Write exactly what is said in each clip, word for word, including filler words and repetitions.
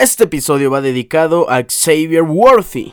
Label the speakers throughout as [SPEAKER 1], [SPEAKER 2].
[SPEAKER 1] Este episodio va dedicado a Xavier Worthy.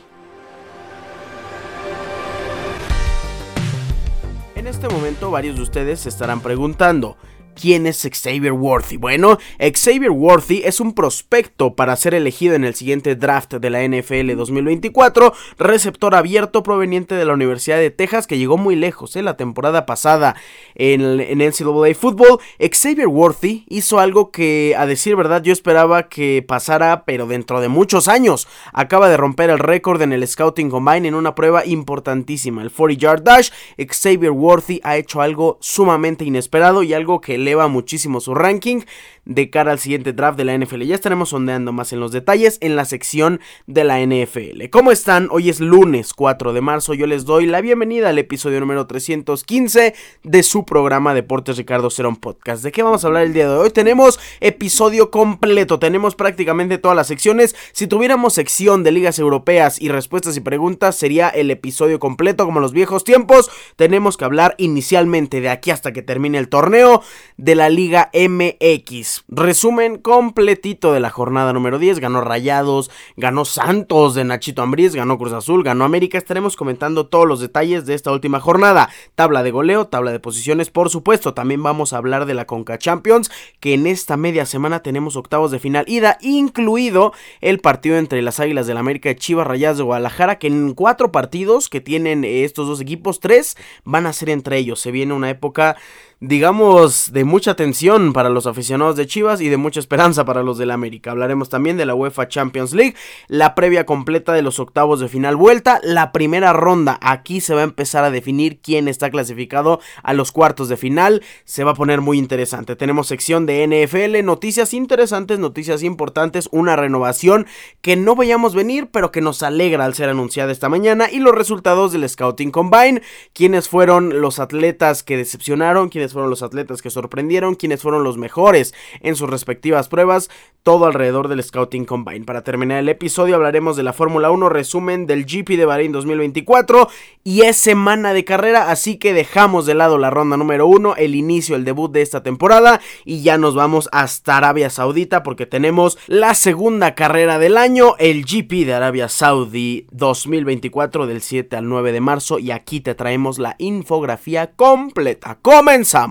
[SPEAKER 1] En este momento varios de ustedes se estarán preguntando: ¿quién es Xavier Worthy? Bueno, Xavier Worthy es un prospecto para ser elegido en el siguiente draft de la N F L dos mil veinticuatro, receptor abierto proveniente de la Universidad de Texas, que llegó muy lejos, ¿eh? La temporada pasada en, el, en N C double A Football. Xavier Worthy hizo algo que, a decir verdad, yo esperaba que pasara, pero dentro de muchos años. Acaba de romper el récord en el Scouting Combine en una prueba importantísima, el cuarenta yard dash. Xavier Worthy ha hecho algo sumamente inesperado y algo que eleva muchísimo su ranking de cara al siguiente draft de la N F L. Ya estaremos sondeando más en los detalles en la sección de la N F L. ¿Cómo están? Hoy es lunes cuatro de marzo. Yo les doy la bienvenida al episodio número trescientos quince de su programa Deportes Ricardo Cerón Podcast. ¿De qué vamos a hablar el día de hoy? Tenemos episodio completo, tenemos prácticamente todas las secciones. Si tuviéramos sección de ligas europeas y respuestas y preguntas, sería el episodio completo como los viejos tiempos. Tenemos que hablar inicialmente, de aquí hasta que termine el torneo, de la Liga M X. Resumen completito de la jornada número diez. Ganó Rayados, ganó Santos de Nachito Ambriz, ganó Cruz Azul, ganó América. Estaremos comentando todos los detalles de esta última jornada. Tabla de goleo, tabla de posiciones, por supuesto. También vamos a hablar de la Conca Champions, que en esta media semana tenemos octavos de final ida, incluido el partido entre las Águilas del América y Chivas Rayadas de Guadalajara, que en cuatro partidos que tienen estos dos equipos, tres van a ser entre ellos. Se viene una época, digamos, de mucha tensión para los aficionados de Chivas y de mucha esperanza para los del América. Hablaremos también de la UEFA Champions League, la previa completa de los octavos de final vuelta, la primera ronda. Aquí se va a empezar a definir quién está clasificado a los cuartos de final. Se va a poner muy interesante. Tenemos sección de N F L, noticias interesantes, noticias importantes, una renovación que no veíamos venir, pero que nos alegra al ser anunciada esta mañana, y los resultados del Scouting Combine, quiénes fueron los atletas que decepcionaron, quiénes fueron los atletas que sorprendieron, quiénes fueron los mejores en sus respectivas pruebas, todo alrededor del Scouting Combine. Para terminar el episodio hablaremos de la Fórmula uno, resumen del G P de Bahrein dos mil veinticuatro, y es semana de carrera, así que dejamos de lado la ronda número uno, el inicio, el debut de esta temporada, y ya nos vamos hasta Arabia Saudita porque tenemos la segunda carrera del año, el G P de Arabia Saudí dos mil veinticuatro, del siete al nueve de marzo, y aquí te traemos la infografía completa. ¡Comenzamos!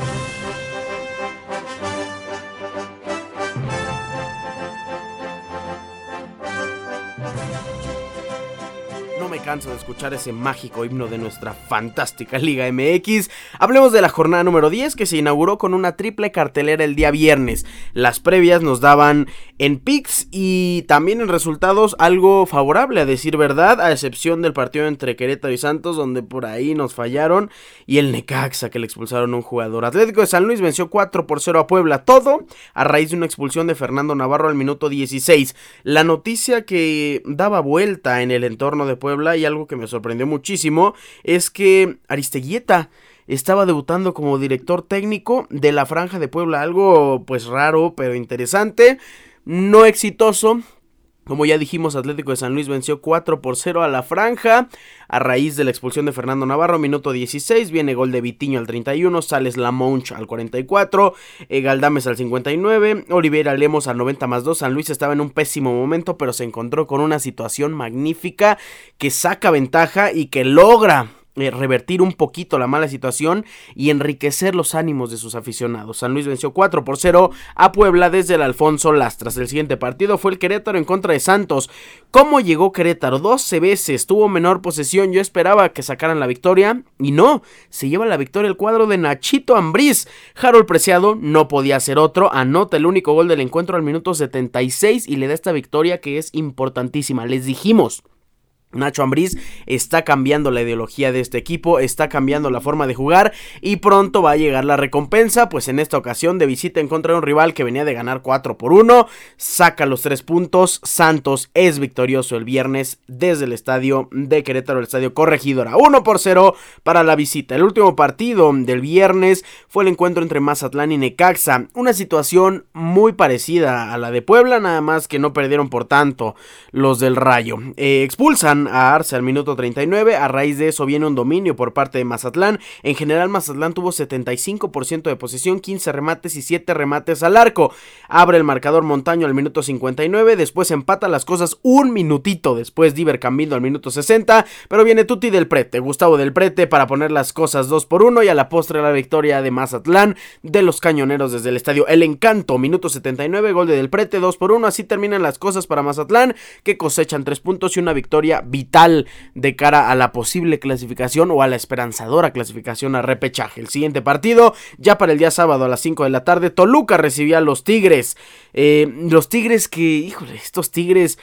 [SPEAKER 1] No me canso de escuchar ese mágico himno de nuestra fantástica Liga M X. Hablemos de la jornada número diez, que se inauguró con una triple cartelera el día viernes. Las previas nos daban en picks y también en resultados algo favorable, a decir verdad, a excepción del partido entre Querétaro y Santos, donde por ahí nos fallaron, y el Necaxa, que le expulsaron a un jugador. Atlético de San Luis venció cuatro por cero a Puebla, todo a raíz de una expulsión de Fernando Navarro al minuto dieciséis. La noticia que daba vuelta en el entorno de Puebla, y algo que me sorprendió muchísimo, es que Aristeguieta estaba debutando como director técnico de la Franja de Puebla, algo pues raro pero interesante, no exitoso. Como ya dijimos, Atlético de San Luis venció cuatro por cero a la Franja a raíz de la expulsión de Fernando Navarro, minuto dieciséis, viene gol de Vitiño al treinta y uno, Sales Lamonch al cuarenta y cuatro, eh, Galdames al cincuenta y nueve, Oliveira Lemos al noventa más dos. San Luis estaba en un pésimo momento, pero se encontró con una situación magnífica que saca ventaja y que logra Eh, revertir un poquito la mala situación y enriquecer los ánimos de sus aficionados. San Luis venció cuatro por cero a Puebla desde el Alfonso Lastras. El siguiente partido fue el Querétaro en contra de Santos. ¿Cómo llegó Querétaro? doce veces, tuvo menor posesión, yo esperaba que sacaran la victoria, y no, se lleva la victoria el cuadro de Nachito Ambriz. Harold Preciado no podía ser otro, anota el único gol del encuentro al minuto setenta y seis y le da esta victoria que es importantísima. Les dijimos, Nacho Ambriz está cambiando la ideología de este equipo, está cambiando la forma de jugar y pronto va a llegar la recompensa, pues en esta ocasión de visita en contra de un rival que venía de ganar cuatro por uno, saca los tres puntos. Santos es victorioso el viernes desde el estadio de Querétaro, el estadio Corregidora, uno por cero para la visita. El último partido del viernes fue el encuentro entre Mazatlán y Necaxa, una situación muy parecida a la de Puebla, nada más que no perdieron por tanto los del Rayo. Eh, expulsan empatan a Arce al minuto treinta y nueve, a raíz de eso viene un dominio por parte de Mazatlán. En general Mazatlán tuvo setenta y cinco por ciento de posesión, quince remates y siete remates al arco. Abre el marcador Montaño al minuto cincuenta y nueve, después empata las cosas un minutito después Diver Cambindo al minuto sesenta, pero viene Tuti del Prete, Gustavo del Prete para poner las cosas dos por uno y a la postre la victoria de Mazatlán de los Cañoneros desde el estadio El Encanto, minuto setenta y nueve, gol de del Prete, dos por uno, así terminan las cosas para Mazatlán, que cosechan tres puntos y una victoria vital de cara a la posible clasificación o a la esperanzadora clasificación a repechaje. El siguiente partido, ya para el día sábado a las cinco de la tarde, Toluca recibía a los Tigres, eh, los Tigres que, híjole, estos Tigres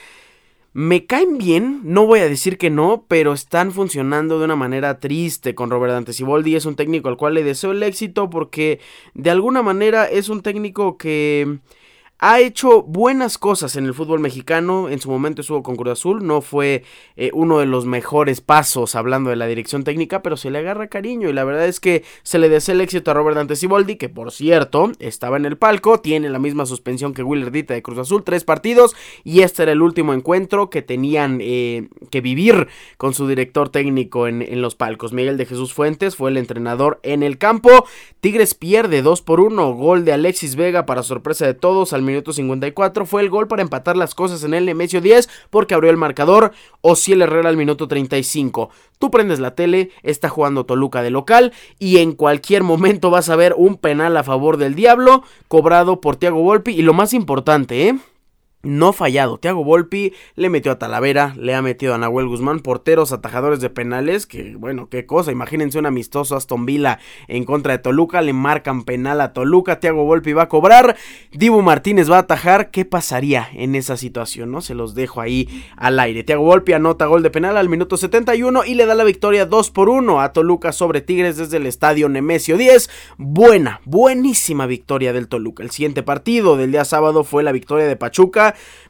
[SPEAKER 1] me caen bien, no voy a decir que no, pero están funcionando de una manera triste con Robert Dante Siboldi. Es un técnico al cual le deseo el éxito porque de alguna manera es un técnico que ha hecho buenas cosas en el fútbol mexicano. En su momento estuvo con Cruz Azul, no fue eh, uno de los mejores pasos hablando de la dirección técnica, pero se le agarra cariño y la verdad es que se le desea el éxito a Robert Dante Siboldi, que por cierto estaba en el palco, tiene la misma suspensión que Willer Dita de Cruz Azul, tres partidos, y este era el último encuentro que tenían eh, que vivir con su director técnico en, en los palcos. Miguel de Jesús Fuentes fue el entrenador en el campo. Tigres pierde dos por uno, gol de Alexis Vega para sorpresa de todos al minuto cincuenta y cuatro, fue el gol para empatar las cosas en el Nemesio diez, porque abrió el marcador Ociel Herrera al minuto treinta y cinco. Tú prendes la tele, está jugando Toluca de local y en cualquier momento vas a ver un penal a favor del Diablo cobrado por Thiago Volpi, y lo más importante, ¿eh? no fallado. Thiago Volpi le metió a Talavera, le ha metido a Nahuel Guzmán, porteros atajadores de penales, que bueno, qué cosa, imagínense un amistoso Aston Villa en contra de Toluca, le marcan penal a Toluca, Thiago Volpi va a cobrar, Dibu Martínez va a atajar. ¿Qué pasaría en esa situación? No se los dejo ahí al aire. Thiago Volpi anota gol de penal al minuto setenta y uno y le da la victoria dos por uno a Toluca sobre Tigres desde el estadio Nemesio diez. Buena, buenísima victoria del Toluca. El siguiente partido del día sábado fue la victoria de Pachuca.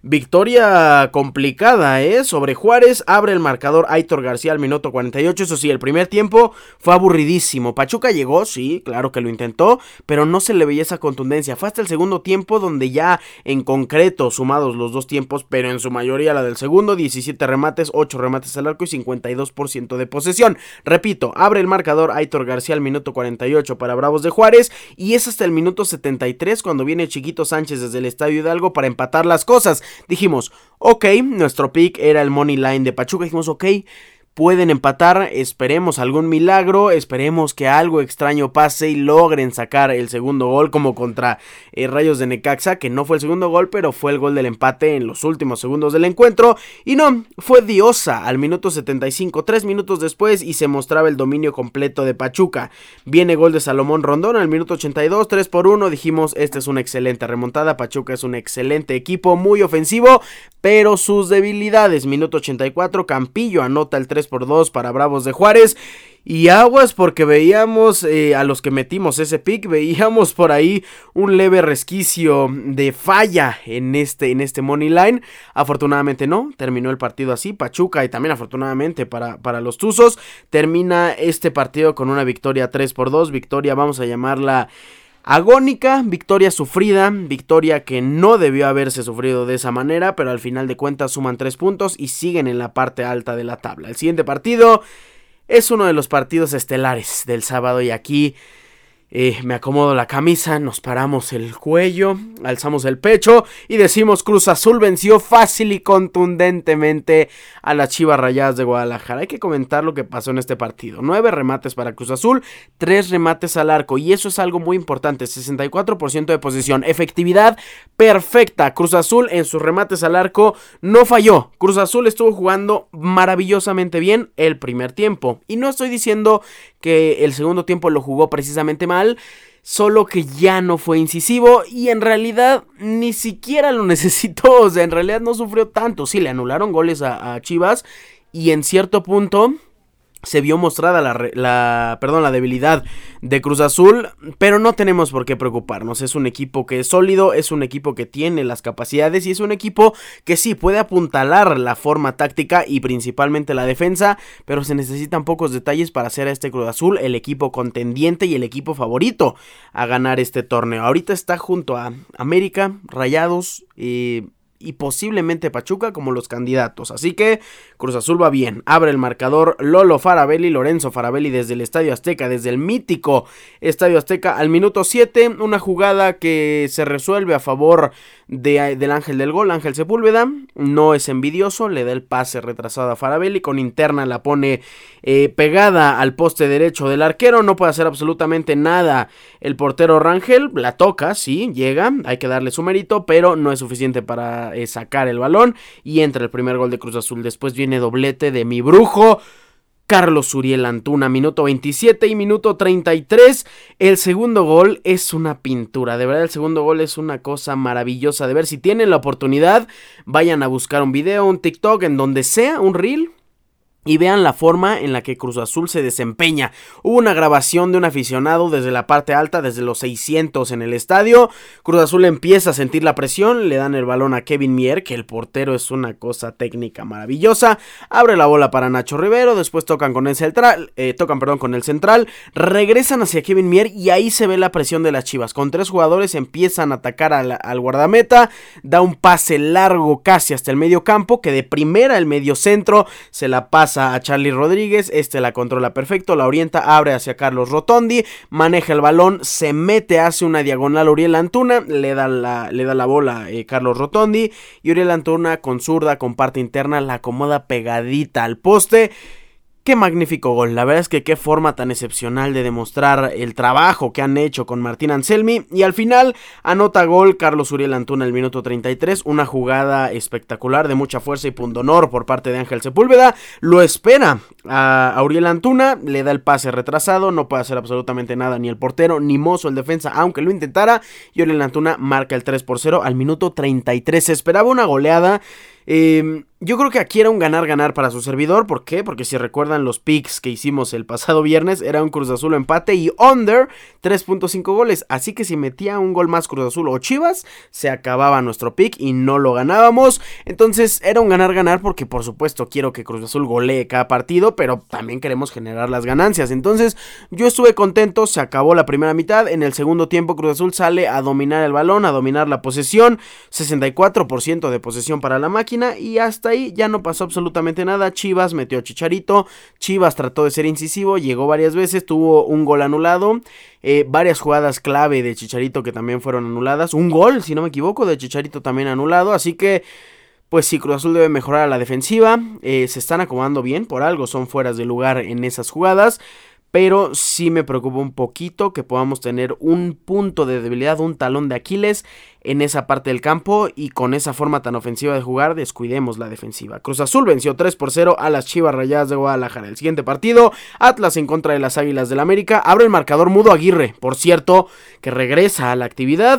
[SPEAKER 1] Victoria complicada, ¿eh? Sobre Juárez. Abre el marcador Aitor García al minuto cuarenta y ocho. Eso sí, el primer tiempo fue aburridísimo. Pachuca llegó, sí, claro que lo intentó, pero no se le veía esa contundencia. Fue hasta el segundo tiempo donde ya en concreto, sumados los dos tiempos, pero en su mayoría la del segundo, diecisiete remates, ocho remates al arco y cincuenta y dos por ciento de posesión. Repito, abre el marcador Aitor García al minuto cuarenta y ocho para Bravos de Juárez, y es hasta el minuto setenta y tres cuando viene Chiquito Sánchez desde el Estadio Hidalgo para empatar las cosas. Dijimos, ok, nuestro pick era el money line de Pachuca, dijimos, ok, pueden empatar, esperemos algún milagro, esperemos que algo extraño pase y logren sacar el segundo gol, como contra eh, Rayos de Necaxa, que no fue el segundo gol, pero fue el gol del empate en los últimos segundos del encuentro, y no, fue Diosa al minuto setenta y cinco, tres minutos después, y se mostraba el dominio completo de Pachuca. Viene gol de Salomón Rondón al minuto ochenta y dos, tres por uno, dijimos, esta es una excelente remontada, Pachuca es un excelente equipo, muy ofensivo, pero sus debilidades. Minuto ochenta y cuatro, Campillo anota el tres por dos para Bravos de Juárez. Y aguas porque veíamos eh, a los que metimos ese pick, veíamos por ahí un leve resquicio de falla en este, en este money line. Afortunadamente no, terminó el partido así. Pachuca, y también afortunadamente para, para los Tuzos, termina este partido con una victoria tres por dos. Victoria, vamos a llamarla agónica, victoria sufrida, victoria que no debió haberse sufrido de esa manera, pero al final de cuentas suman tres puntos y siguen en la parte alta de la tabla. El siguiente partido es uno de los partidos estelares del sábado, y aquí eh, me acomodo la camisa, nos paramos el cuello, alzamos el pecho y decimos: Cruz Azul venció fácil y contundentemente a las Chivas Rayadas de Guadalajara. Hay que comentar lo que pasó en este partido. Nueve remates para Cruz Azul, tres remates al arco, y eso es algo muy importante. Sesenta y cuatro por ciento de posesión, efectividad perfecta. Cruz Azul en sus remates al arco no falló. Cruz Azul estuvo jugando maravillosamente bien el primer tiempo, y no estoy diciendo que el segundo tiempo lo jugó precisamente mal, solo que ya no fue incisivo y en realidad ni siquiera lo necesitó. O sea, en realidad no sufrió tanto. Sí, le anularon goles a, a Chivas, y en cierto punto se vio mostrada la, la, perdón, la debilidad de Cruz Azul, pero no tenemos por qué preocuparnos. Es un equipo que es sólido, es un equipo que tiene las capacidades, y es un equipo que sí puede apuntalar la forma táctica y principalmente la defensa, pero se necesitan pocos detalles para hacer a este Cruz Azul el equipo contendiente y el equipo favorito a ganar este torneo. Ahorita está junto a América, Rayados, eh, y posiblemente Pachuca como los candidatos. Así que Cruz Azul va bien. Abre el marcador Lolo Farabelli, Lorenzo Farabelli desde el Estadio Azteca, desde el mítico Estadio Azteca al minuto siete. Una jugada que se resuelve a favor de, del ángel del gol, Ángel Sepúlveda. No es envidioso, le da el pase retrasado a Farabelli. Con interna la pone eh, pegada al poste derecho del arquero. No puede hacer absolutamente nada el portero Rangel. La toca, sí, llega. Hay que darle su mérito, pero no es suficiente para Eh, sacar el balón y entra el primer gol de Cruz Azul. Después viene doblete de mi brujo Carlos Uriel Antuna, minuto veintisiete y minuto treinta y tres. El segundo gol es una pintura, de verdad el segundo gol es una cosa maravillosa de ver. Si tienen la oportunidad, vayan a buscar un video, un TikTok, en donde sea, un reel, y vean la forma en la que Cruz Azul se desempeña. Hubo una grabación de un aficionado desde la parte alta, desde los seiscientos en el estadio. Cruz Azul empieza a sentir la presión, le dan el balón a Kevin Mier, que el portero es una cosa técnica maravillosa. Abre la bola para Nacho Rivero, después tocan con el central, eh, tocan perdón, con el central, regresan hacia Kevin Mier y ahí se ve la presión de las Chivas. Con tres jugadores empiezan a atacar al, al guardameta, da un pase largo casi hasta el medio campo, que de primera el medio centro se la pasa a Charlie Rodríguez, este la controla perfecto, la orienta, abre hacia Carlos Rotondi, maneja el balón, se mete, hace una diagonal a Uriel Antuna, le da la, le da la bola eh, Carlos Rotondi, y Uriel Antuna con zurda, con parte interna, la acomoda pegadita al poste. Qué magnífico gol, la verdad es que qué forma tan excepcional de demostrar el trabajo que han hecho con Martín Anselmi, y al final anota gol Carlos Uriel Antuna el minuto treinta y tres, una jugada espectacular de mucha fuerza y pundonor por parte de Ángel Sepúlveda, lo espera a, a Uriel Antuna, le da el pase retrasado, no puede hacer absolutamente nada ni el portero ni Mozo el defensa, aunque lo intentara, y Uriel Antuna marca el tres por cero al minuto treinta y tres, se esperaba una goleada. Eh, yo creo que aquí era un ganar-ganar para su servidor. ¿Por qué? Porque si recuerdan los picks que hicimos el pasado viernes, era un Cruz Azul empate y under tres punto cinco goles. Así que si metía un gol más Cruz Azul o Chivas, se acababa nuestro pick y no lo ganábamos. Entonces era un ganar-ganar porque por supuesto quiero que Cruz Azul golee cada partido, pero también queremos generar las ganancias. Entonces yo estuve contento, se acabó la primera mitad. En el segundo tiempo Cruz Azul sale a dominar el balón, a dominar la posesión, sesenta y cuatro por ciento de posesión para la máquina. Y hasta ahí ya no pasó absolutamente nada. Chivas metió a Chicharito, Chivas trató de ser incisivo, llegó varias veces, tuvo un gol anulado, eh, varias jugadas clave de Chicharito que también fueron anuladas, un gol si no me equivoco de Chicharito también anulado, así que pues sí, Cruz Azul debe mejorar a la defensiva, eh, se están acomodando bien, por algo son fueras de lugar en esas jugadas. Pero sí me preocupa un poquito que podamos tener un punto de debilidad, un talón de Aquiles en esa parte del campo, y con esa forma tan ofensiva de jugar descuidemos la defensiva. Cruz Azul venció tres por cero a las Chivas Rayadas de Guadalajara. El siguiente partido, Atlas en contra de las Águilas del América. Abre el marcador Mudo Aguirre, por cierto, que regresa a la actividad.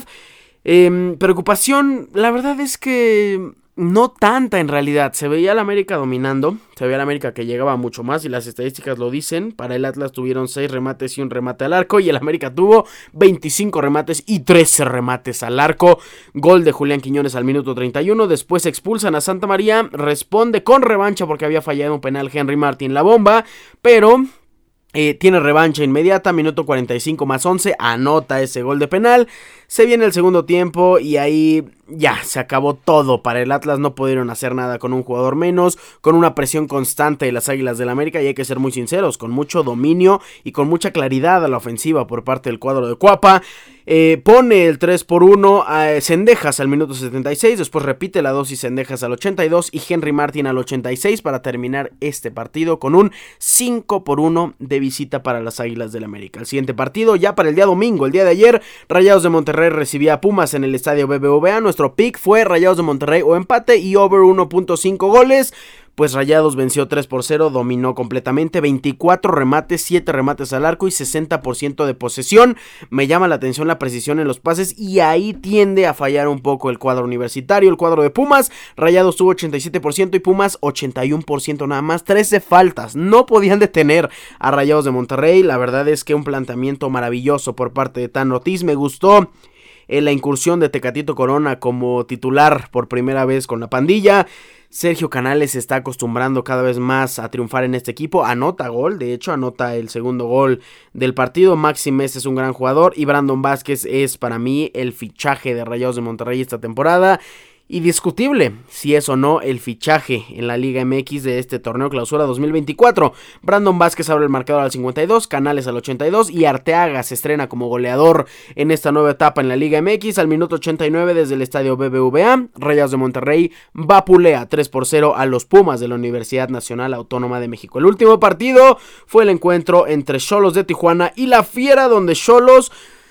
[SPEAKER 1] Eh, preocupación, la verdad es que no tanta en realidad, se veía al América dominando, se veía al América que llegaba mucho más y las estadísticas lo dicen. Para el Atlas tuvieron seis remates y un remate al arco, y el América tuvo veinticinco remates y trece remates al arco. Gol de Julián Quiñones al minuto treinta y uno, después expulsan a Santa María, responde con revancha porque había fallado un penal Henry Martin la bomba, pero Eh, tiene revancha inmediata, minuto cuarenta y cinco más once, anota ese gol de penal, se viene el segundo tiempo y ahí ya se acabó todo para el Atlas, no pudieron hacer nada con un jugador menos, con una presión constante de las Águilas del América, y hay que ser muy sinceros, con mucho dominio y con mucha claridad a la ofensiva por parte del cuadro de Cuapa. Eh, pone el tres por uno a Cendejas al minuto setenta y seis, después repite la dosis Cendejas al ochenta y dos y Henry Martin al ochenta y seis para terminar este partido con un cinco por uno de visita para las Águilas del América. El siguiente partido ya para el día domingo, el día de ayer, Rayados de Monterrey recibía a Pumas en el estadio B B V A. Nuestro pick fue Rayados de Monterrey o empate y over uno punto cinco goles. Pues Rayados venció tres por cero, dominó completamente, veinticuatro remates, siete remates al arco y sesenta por ciento de posesión. Me llama la atención la precisión en los pases y ahí tiende a fallar un poco el cuadro universitario, el cuadro de Pumas. Rayados tuvo ochenta y siete por ciento y Pumas ochenta y uno por ciento nada más, trece faltas. No podían detener a Rayados de Monterrey. La verdad es que un planteamiento maravilloso por parte de Tan Ortiz. Me gustó en la incursión de Tecatito Corona como titular por primera vez con la pandilla. Sergio Canales se está acostumbrando cada vez más a triunfar en este equipo, anota gol, de hecho anota el segundo gol del partido. Maxi Mesa es un gran jugador y Brandon Vázquez es para mí el fichaje de Rayados de Monterrey esta temporada. y discutible si es o no el fichaje en la Liga M X de este torneo Clausura dos mil veinticuatro. Brandon Vázquez abre el marcador al cincuenta y dos, Canales al ochenta y dos y Arteaga se estrena como goleador en esta nueva etapa en la Liga M X. Al minuto ochenta y nueve desde el estadio B B V A, Rayados de Monterrey vapulea tres por cero a los Pumas de la Universidad Nacional Autónoma de México. El último partido fue el encuentro entre Xolos de Tijuana y La Fiera, donde Xolos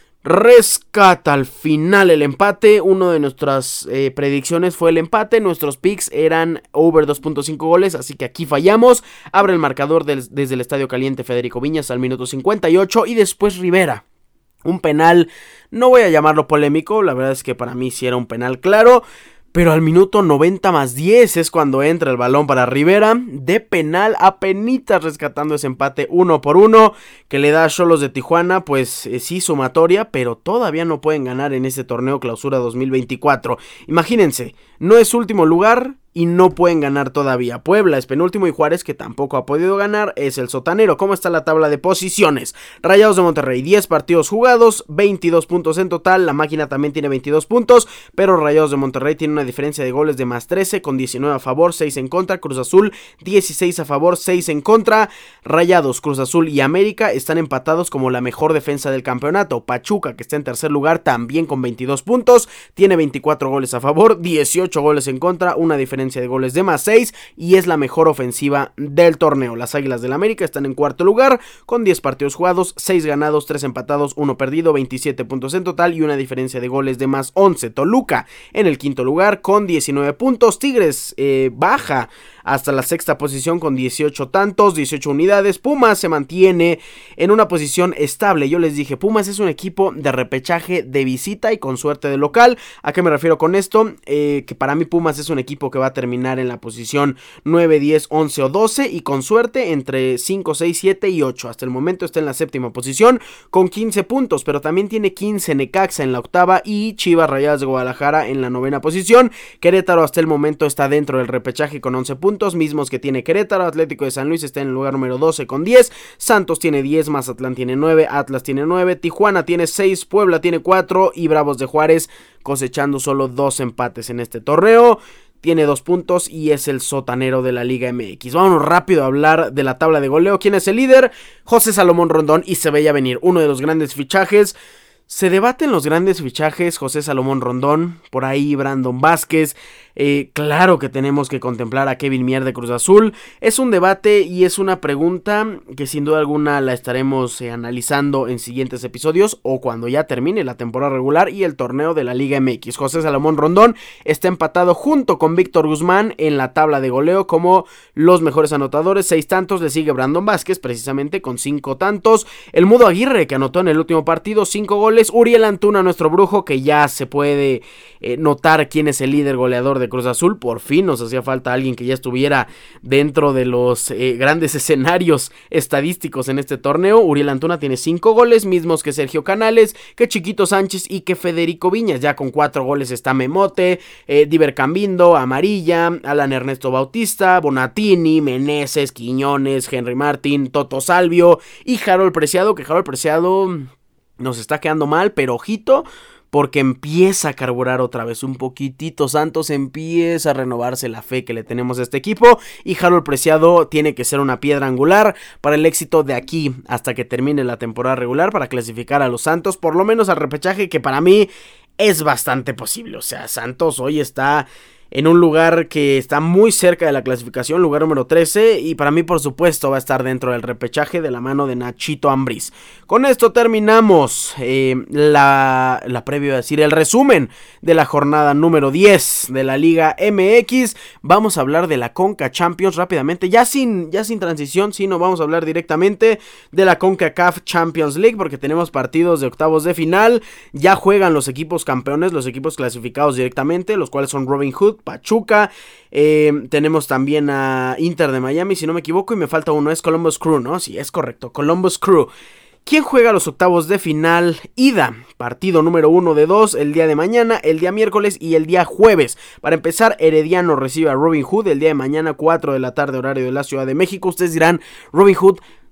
[SPEAKER 1] rescata al final el empate. Una de nuestras eh, predicciones fue el empate. Nuestros picks eran over dos punto cinco goles, así que aquí fallamos. Abre el marcador del, desde el Estadio Caliente Federico Viñas al minuto cincuenta y ocho y después Rivera. Un penal, no voy a llamarlo polémico, la verdad es que para mí sí era un penal claro. Pero al minuto noventa más diez es cuando entra el balón para Rivera, de penal, apenitas rescatando ese empate uno por uno, que le da a Xolos de Tijuana, pues eh, sí sumatoria, pero todavía no pueden ganar en este torneo Clausura dos mil veinticuatro. Imagínense, no es último lugar y no pueden ganar todavía. Puebla es penúltimo y Juárez, que tampoco ha podido ganar, es el sotanero. ¿Cómo está la tabla de posiciones? Rayados de Monterrey, diez partidos jugados, veintidós puntos en total. La máquina también tiene veintidós puntos, pero Rayados de Monterrey tiene una diferencia de goles de más trece, con diecinueve a favor, seis en contra. Cruz Azul, dieciséis a favor, seis en contra. Rayados, Cruz Azul y América están empatados como la mejor defensa del campeonato. Pachuca, que está en tercer lugar, también con veintidós puntos, tiene veinticuatro goles a favor, dieciocho goles en contra, una diferencia de goles de más seis y es la mejor ofensiva del torneo. Las Águilas del América están en cuarto lugar con diez partidos jugados, seis ganados, tres empatados, uno perdido, veintisiete puntos en total y una diferencia de goles de más once. Toluca en el quinto lugar con diecinueve puntos. Tigres eh, baja hasta la sexta posición con dieciocho tantos, dieciocho unidades. Pumas se mantiene en una posición estable. Yo les dije, Pumas es un equipo de repechaje de visita y con suerte de local. ¿A qué me refiero con esto? Eh, que para mí Pumas es un equipo que va a terminar en la posición nueve, diez, once o doce y con suerte entre cinco, seis, siete y ocho. Hasta el momento está en la séptima posición con quince puntos, pero también tiene quince Necaxa en la octava y Chivas Rayadas de Guadalajara en la novena posición. Querétaro hasta el momento está dentro del repechaje con once puntos, mismos que tiene Querétaro. Atlético de San Luis está en el lugar número doce con diez, Santos tiene diez, Mazatlán tiene nueve, Atlas tiene nueve, Tijuana tiene seis, Puebla tiene cuatro y Bravos de Juárez cosechando solo dos empates en este torneo. Tiene dos puntos y es el sotanero de la Liga M X. Vámonos rápido a hablar de la tabla de goleo. ¿Quién es el líder? José Salomón Rondón, y se veía venir uno de los grandes fichajes. Se debaten los grandes fichajes, José Salomón Rondón, por ahí Brandon Vázquez. Eh, claro que tenemos que contemplar a Kevin Mier de Cruz Azul. Es un debate y es una pregunta que sin duda alguna la estaremos eh, analizando en siguientes episodios o cuando ya termine la temporada regular y el torneo de la Liga M X. José Salomón Rondón está empatado junto con Víctor Guzmán en la tabla de goleo como los mejores anotadores, seis tantos. Le sigue Brandon Vázquez precisamente con cinco tantos. El Mudo Aguirre, que anotó en el último partido cinco goles. Uriel Antuna, nuestro brujo, que ya se puede eh, notar quién es el líder goleador de Cruz Azul. Por fin nos hacía falta alguien que ya estuviera dentro de los eh, grandes escenarios estadísticos en este torneo. Uriel Antuna tiene cinco goles, mismos que Sergio Canales, que Chiquito Sánchez y que Federico Viñas. Ya con cuatro goles está Memote, eh, Diver Cambindo, Amarilla, Alan Ernesto Bautista, Bonatini, Meneses, Quiñones, Henry Martín, Toto Salvio y Harold Preciado, que Harold Preciado nos está quedando mal, pero ojito, porque empieza a carburar otra vez un poquitito. Santos empieza a renovarse la fe que le tenemos a este equipo y Harold Preciado tiene que ser una piedra angular para el éxito de aquí hasta que termine la temporada regular para clasificar a los Santos, por lo menos al repechaje, que para mí es bastante posible. O sea, Santos hoy está en un lugar que está muy cerca de la clasificación, lugar número trece, y para mí por supuesto va a estar dentro del repechaje de la mano de Nachito Ambriz. Con esto terminamos eh, la, la previa, a decir, el resumen de la jornada número diez de la Liga M X. Vamos a hablar de la Conca Champions rápidamente, ya sin, ya sin transición, sino vamos a hablar directamente de la CONCACAF Champions League, porque tenemos partidos de octavos de final. Ya juegan los equipos campeones, los equipos clasificados directamente, los cuales son Robin Hood, Pachuca, eh, tenemos también a Inter de Miami, si no me equivoco, y me falta uno, es Columbus Crew, ¿no? Sí, es correcto, Columbus Crew. ¿Quién juega los octavos de final? Ida, partido número uno de dos, el día de mañana, el día miércoles y el día jueves. Para empezar, Herediano recibe a Robin Hood el día de mañana, cuatro de la tarde, horario de la Ciudad de México. Ustedes dirán, Robin Hood,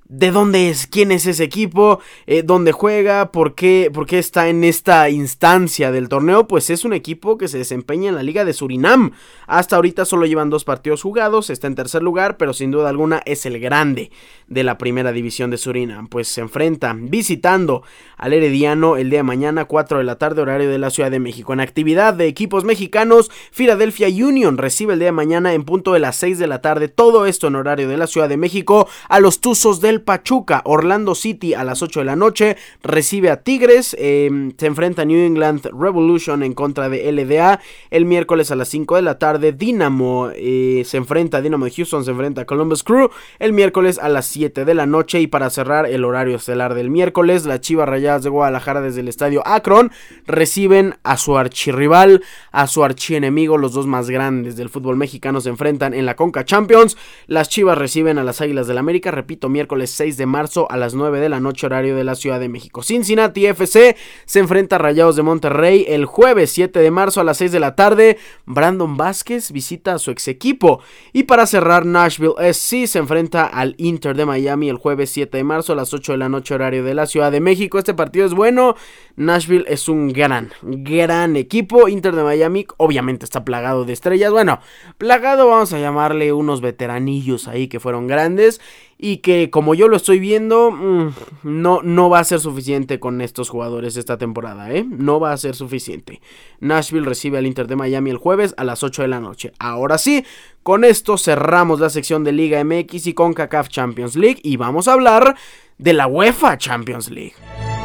[SPEAKER 1] ¿De dónde es? ¿Quién es ese equipo? Eh, ¿Dónde juega? ¿Por qué, ¿Por qué está en esta instancia del torneo? Pues es un equipo que se desempeña en la Liga de Surinam. Hasta ahorita solo llevan dos partidos jugados, está en tercer lugar, pero sin duda alguna es el grande de la primera división de Surinam. Pues se enfrenta visitando al Herediano el día de mañana, cuatro de la tarde, horario de la Ciudad de México. En actividad de equipos mexicanos, Philadelphia Union recibe el día de mañana en punto de las seis de la tarde, todo esto en horario de la Ciudad de México, a los Tuzos del Pachuca. Orlando City a las ocho de la noche recibe a Tigres, eh, se enfrenta a New England Revolution en contra de L D A. El miércoles a las cinco de la tarde, Dynamo eh, se enfrenta a Dynamo de Houston, se enfrenta a Columbus Crew el miércoles a las siete de la noche. Y para cerrar el horario estelar del miércoles, las Chivas Rayadas de Guadalajara desde el estadio Akron reciben a su archirrival, a su archienemigo. Los dos más grandes del fútbol mexicano se enfrentan en la Conca Champions. Las Chivas reciben a las Águilas del América, repito, miércoles seis de marzo a las nueve de la noche, horario de la Ciudad de México. Cincinnati F C se enfrenta a Rayados de Monterrey el jueves siete de marzo a las seis de la tarde. Brandon Vázquez visita a su ex equipo. Y para cerrar, Nashville S C se enfrenta al Inter de Miami el jueves siete de marzo a las ocho de la noche, horario de la Ciudad de México. Este partido es bueno. Nashville es un gran, gran equipo. Inter de Miami obviamente está plagado de estrellas. Bueno, plagado vamos a llamarle unos veteranillos ahí que fueron grandes y que, como yo lo estoy viendo, mmm, no, no va a ser suficiente con estos jugadores esta temporada, ¿eh? No va a ser suficiente. Nashville recibe al Inter de Miami el jueves a las ocho de la noche. Ahora sí, con esto cerramos la sección de Liga M X y CONCACAF Champions League y vamos a hablar de la UEFA Champions League.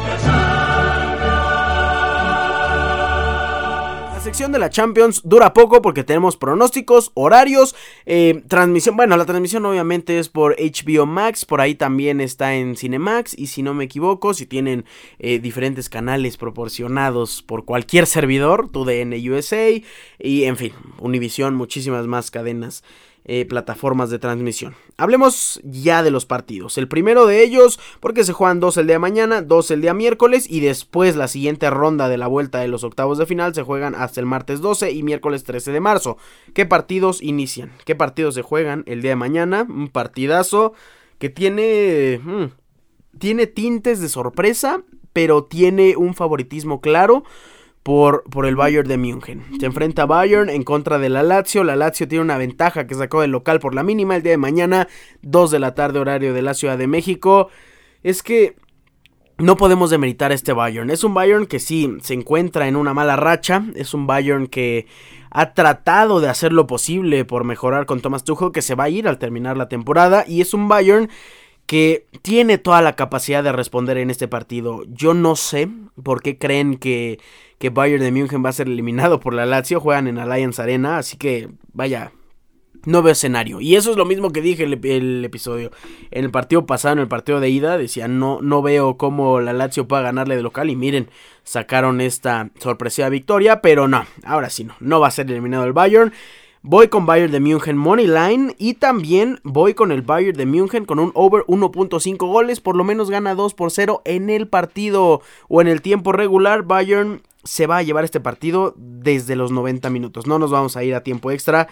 [SPEAKER 1] La sección de la Champions dura poco porque tenemos pronósticos, horarios, eh, transmisión. Bueno, la transmisión obviamente es por H B O Max, por ahí también está en Cinemax. Y si no me equivoco, si tienen eh, diferentes canales proporcionados por cualquier servidor, T D N U S A y en fin, Univision, muchísimas más cadenas. Eh, plataformas de transmisión. Hablemos ya de los partidos. El primero de ellos, porque se juegan dos el día de mañana, dos el día miércoles y después la siguiente ronda de la vuelta de los octavos de final se juegan hasta el martes doce y miércoles trece de marzo. ¿Qué partidos inician? ¿Qué partidos se juegan el día de mañana? Un partidazo que tiene mmm, tiene tintes de sorpresa, pero tiene un favoritismo claro Por, por el Bayern de München. Se enfrenta a Bayern en contra de la Lazio. La Lazio tiene una ventaja que sacó del local por la mínima el día de mañana, dos de la tarde, horario de la Ciudad de México. Es que no podemos demeritar a este Bayern. Es un Bayern que sí se encuentra en una mala racha. Es un Bayern que ha tratado de hacer lo posible por mejorar con Thomas Tuchel, que se va a ir al terminar la temporada. Y es un Bayern que tiene toda la capacidad de responder en este partido. Yo no sé por qué creen que, que Bayern de München va a ser eliminado por la Lazio. Juegan en Allianz Arena, así que vaya, no veo escenario. Y eso es lo mismo que dije el, el episodio. En el partido pasado, en el partido de ida, decía no, no veo cómo la Lazio pueda ganarle de local. Y miren, sacaron esta sorpresiva victoria, pero no, ahora sí no, no va a ser eliminado el Bayern. Voy con Bayern de München Money Line y también voy con el Bayern de München con un over uno punto cinco goles. Por lo menos gana dos por cero en el partido o en el tiempo regular. Bayern se va a llevar este partido desde los noventa minutos. No nos vamos a ir a tiempo extra,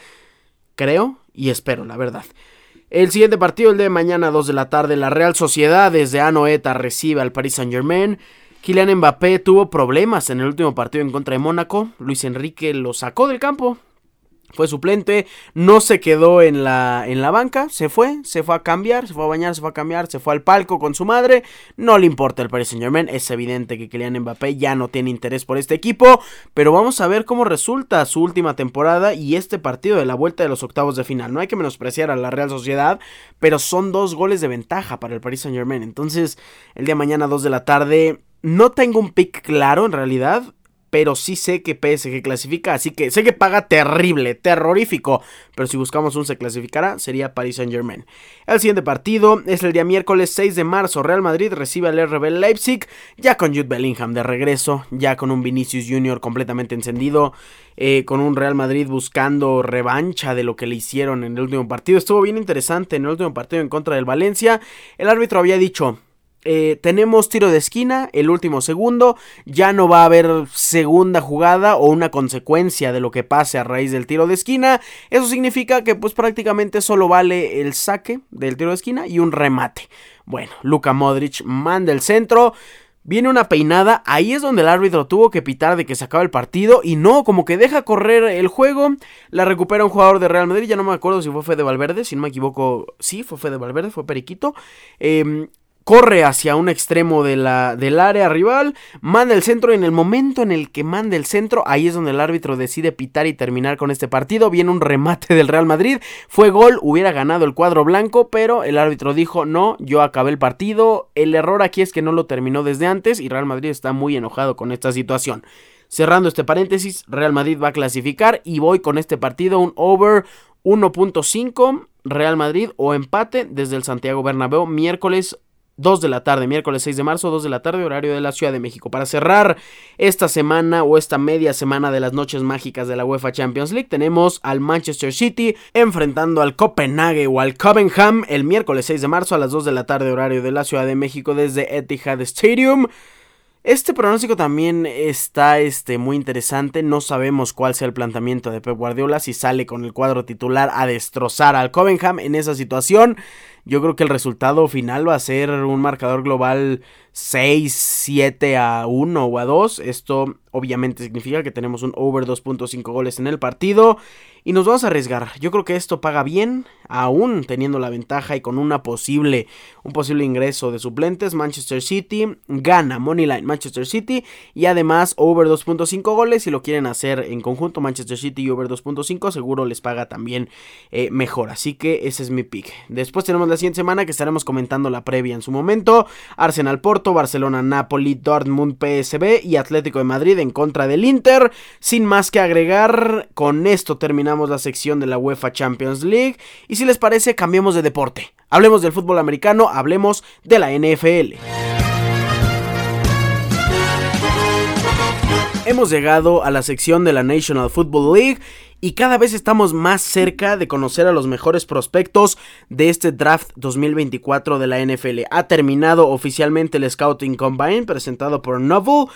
[SPEAKER 1] creo y espero, la verdad. El siguiente partido, el de mañana, dos de la tarde, la Real Sociedad desde Anoeta recibe al Paris Saint-Germain. Kylian Mbappé tuvo problemas en el último partido en contra de Mónaco. Luis Enrique lo sacó del campo. Fue suplente, no se quedó en la, en la banca, se fue, se fue a cambiar, se fue a bañar, se fue a cambiar, se fue al palco con su madre. No le importa el Paris Saint-Germain, es evidente que Kylian Mbappé ya no tiene interés por este equipo, pero vamos a ver cómo resulta su última temporada y este partido de la vuelta de los octavos de final. No hay que menospreciar a la Real Sociedad, pero son dos goles de ventaja para el Paris Saint-Germain. Entonces, el día de mañana, dos de la tarde, no tengo un pick claro en realidad, pero sí sé que P S G clasifica, así que sé que paga terrible, terrorífico, pero si buscamos un se clasificará, sería Paris Saint-Germain. El siguiente partido es el día miércoles seis de marzo, Real Madrid recibe al R B Leipzig, ya con Jude Bellingham de regreso, ya con un Vinicius Junior completamente encendido, eh, con un Real Madrid buscando revancha de lo que le hicieron en el último partido. Estuvo bien interesante en el último partido en contra del Valencia. El árbitro había dicho: Eh, tenemos tiro de esquina, el último segundo, ya no va a haber segunda jugada o una consecuencia de lo que pase a raíz del tiro de esquina. Eso significa que pues prácticamente solo vale el saque del tiro de esquina y un remate. Bueno, Luka Modric manda el centro, viene una peinada, ahí es donde el árbitro tuvo que pitar de que se acaba el partido y no, como que deja correr el juego, la recupera un jugador de Real Madrid, ya no me acuerdo si fue Fede Valverde, si no me equivoco, sí, fue Fede Valverde, fue Periquito, eh... corre hacia un extremo de la, del área rival, manda el centro y en el momento en el que manda el centro, ahí es donde el árbitro decide pitar y terminar con este partido. Viene un remate del Real Madrid, fue gol, hubiera ganado el cuadro blanco, pero el árbitro dijo, no, yo acabé el partido. El error aquí es que no lo terminó desde antes y Real Madrid está muy enojado con esta situación. Cerrando este paréntesis, Real Madrid va a clasificar y voy con este partido un over uno punto cinco, Real Madrid o empate desde el Santiago Bernabéu, miércoles dos de la tarde, miércoles seis de marzo, dos de la tarde, horario de la Ciudad de México. Para cerrar esta semana o esta media semana de las noches mágicas de la UEFA Champions League, tenemos al Manchester City enfrentando al Copenhague o al Covenham el miércoles seis de marzo a las dos de la tarde, horario de la Ciudad de México desde Etihad Stadium. Este pronóstico también está este, muy interesante, no sabemos cuál sea el planteamiento de Pep Guardiola, si sale con el cuadro titular a destrozar al Covenham en esa situación. Yo creo que el resultado final va a ser un marcador global seis, siete a uno o a dos. Esto obviamente significa que tenemos un over dos punto cinco goles en el partido. Y nos vamos a arriesgar. Yo creo que esto paga bien, aún teniendo la ventaja y con una posible, un posible ingreso de suplentes. Manchester City gana, Moneyline Manchester City. Y además over dos punto cinco goles. Si lo quieren hacer en conjunto, Manchester City y over dos punto cinco, seguro les paga también eh, mejor. Así que ese es mi pick. Después tenemos la siguiente semana que estaremos comentando la previa en su momento. Arsenal Porto, Barcelona Napoli, Dortmund P S V y Atlético de Madrid en contra del Inter. Sin más que agregar, con esto terminamos la sección de la UEFA Champions League. Y si les parece, cambiemos de deporte. Hablemos del fútbol americano, hablemos de la N F L. Hemos llegado a la sección de la National Football League y cada vez estamos más cerca de conocer a los mejores prospectos de este draft dos mil veinticuatro de la N F L. Ha terminado oficialmente el Scouting Combine presentado por Novel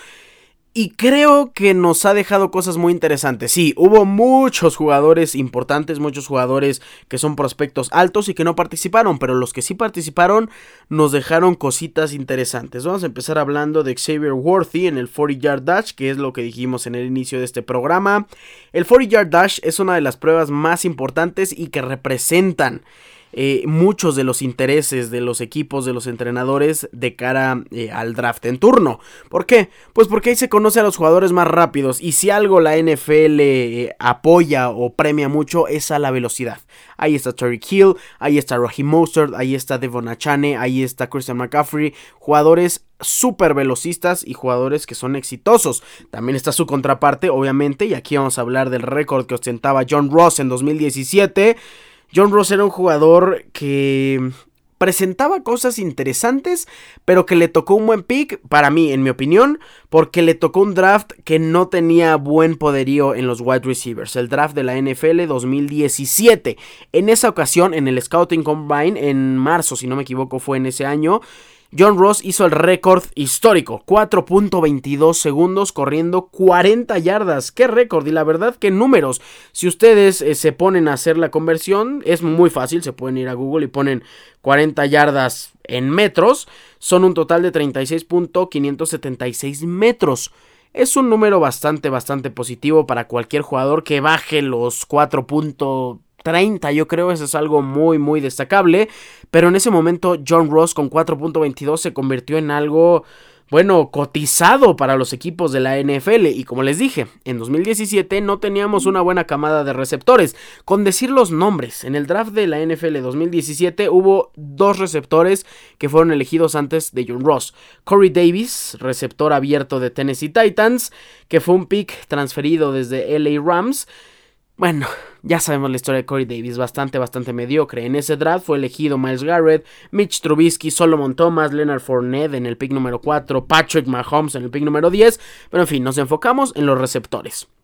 [SPEAKER 1] y creo que nos ha dejado cosas muy interesantes. Sí, hubo muchos jugadores importantes, muchos jugadores que son prospectos altos y que no participaron, pero los que sí participaron nos dejaron cositas interesantes. Vamos a empezar hablando de Xavier Worthy en el cuarenta yard dash, que es lo que dijimos en el inicio de este programa. El cuarenta yard dash es una de las pruebas más importantes y que representan Eh, muchos de los intereses de los equipos, de los entrenadores de cara eh, al draft en turno. ¿Por qué? Pues porque ahí se conoce a los jugadores más rápidos y si algo la N F L eh, apoya o premia mucho es a la velocidad. Ahí está Tyreek Hill, ahí está Raheem Mostert, ahí está Devon Achane, ahí está Christian McCaffrey, jugadores súper velocistas y jugadores que son exitosos. También está su contraparte, obviamente, y aquí vamos a hablar del récord que ostentaba John Ross en dos mil diecisiete. John Ross era un jugador que presentaba cosas interesantes, pero que le tocó un buen pick, para mí, en mi opinión, porque le tocó un draft que no tenía buen poderío en los wide receivers, el draft de la N F L dos mil diecisiete. En esa ocasión, en el Scouting Combine, en marzo, si no me equivoco, fue en ese año, John Ross hizo el récord histórico, cuatro punto veintidós segundos corriendo cuarenta yardas. ¡Qué récord! Y la verdad, qué números. Si ustedes eh, se ponen a hacer la conversión, es muy fácil, se pueden ir a Google y ponen cuarenta yardas en metros. Son un total de treinta y seis punto quinientos setenta y seis metros. Es un número bastante, bastante positivo para cualquier jugador que baje los cuatro punto treinta, yo creo, eso es algo muy muy destacable, pero en ese momento John Ross con cuatro punto veintidós se convirtió en algo, bueno, cotizado para los equipos de la N F L, y como les dije, en dos mil diecisiete no teníamos una buena camada de receptores. Con decir los nombres, en el draft de la N F L dos mil diecisiete hubo dos receptores que fueron elegidos antes de John Ross. Corey Davis, receptor abierto de Tennessee Titans, que fue un pick transferido desde L A Rams. Bueno, ya sabemos la historia de Corey Davis, bastante, bastante mediocre. En ese draft fue elegido Myles Garrett, Mitch Trubisky, Solomon Thomas, Leonard Fournette en el pick número cuatro, Patrick Mahomes en el pick número diez, pero en fin, nos enfocamos en los receptores.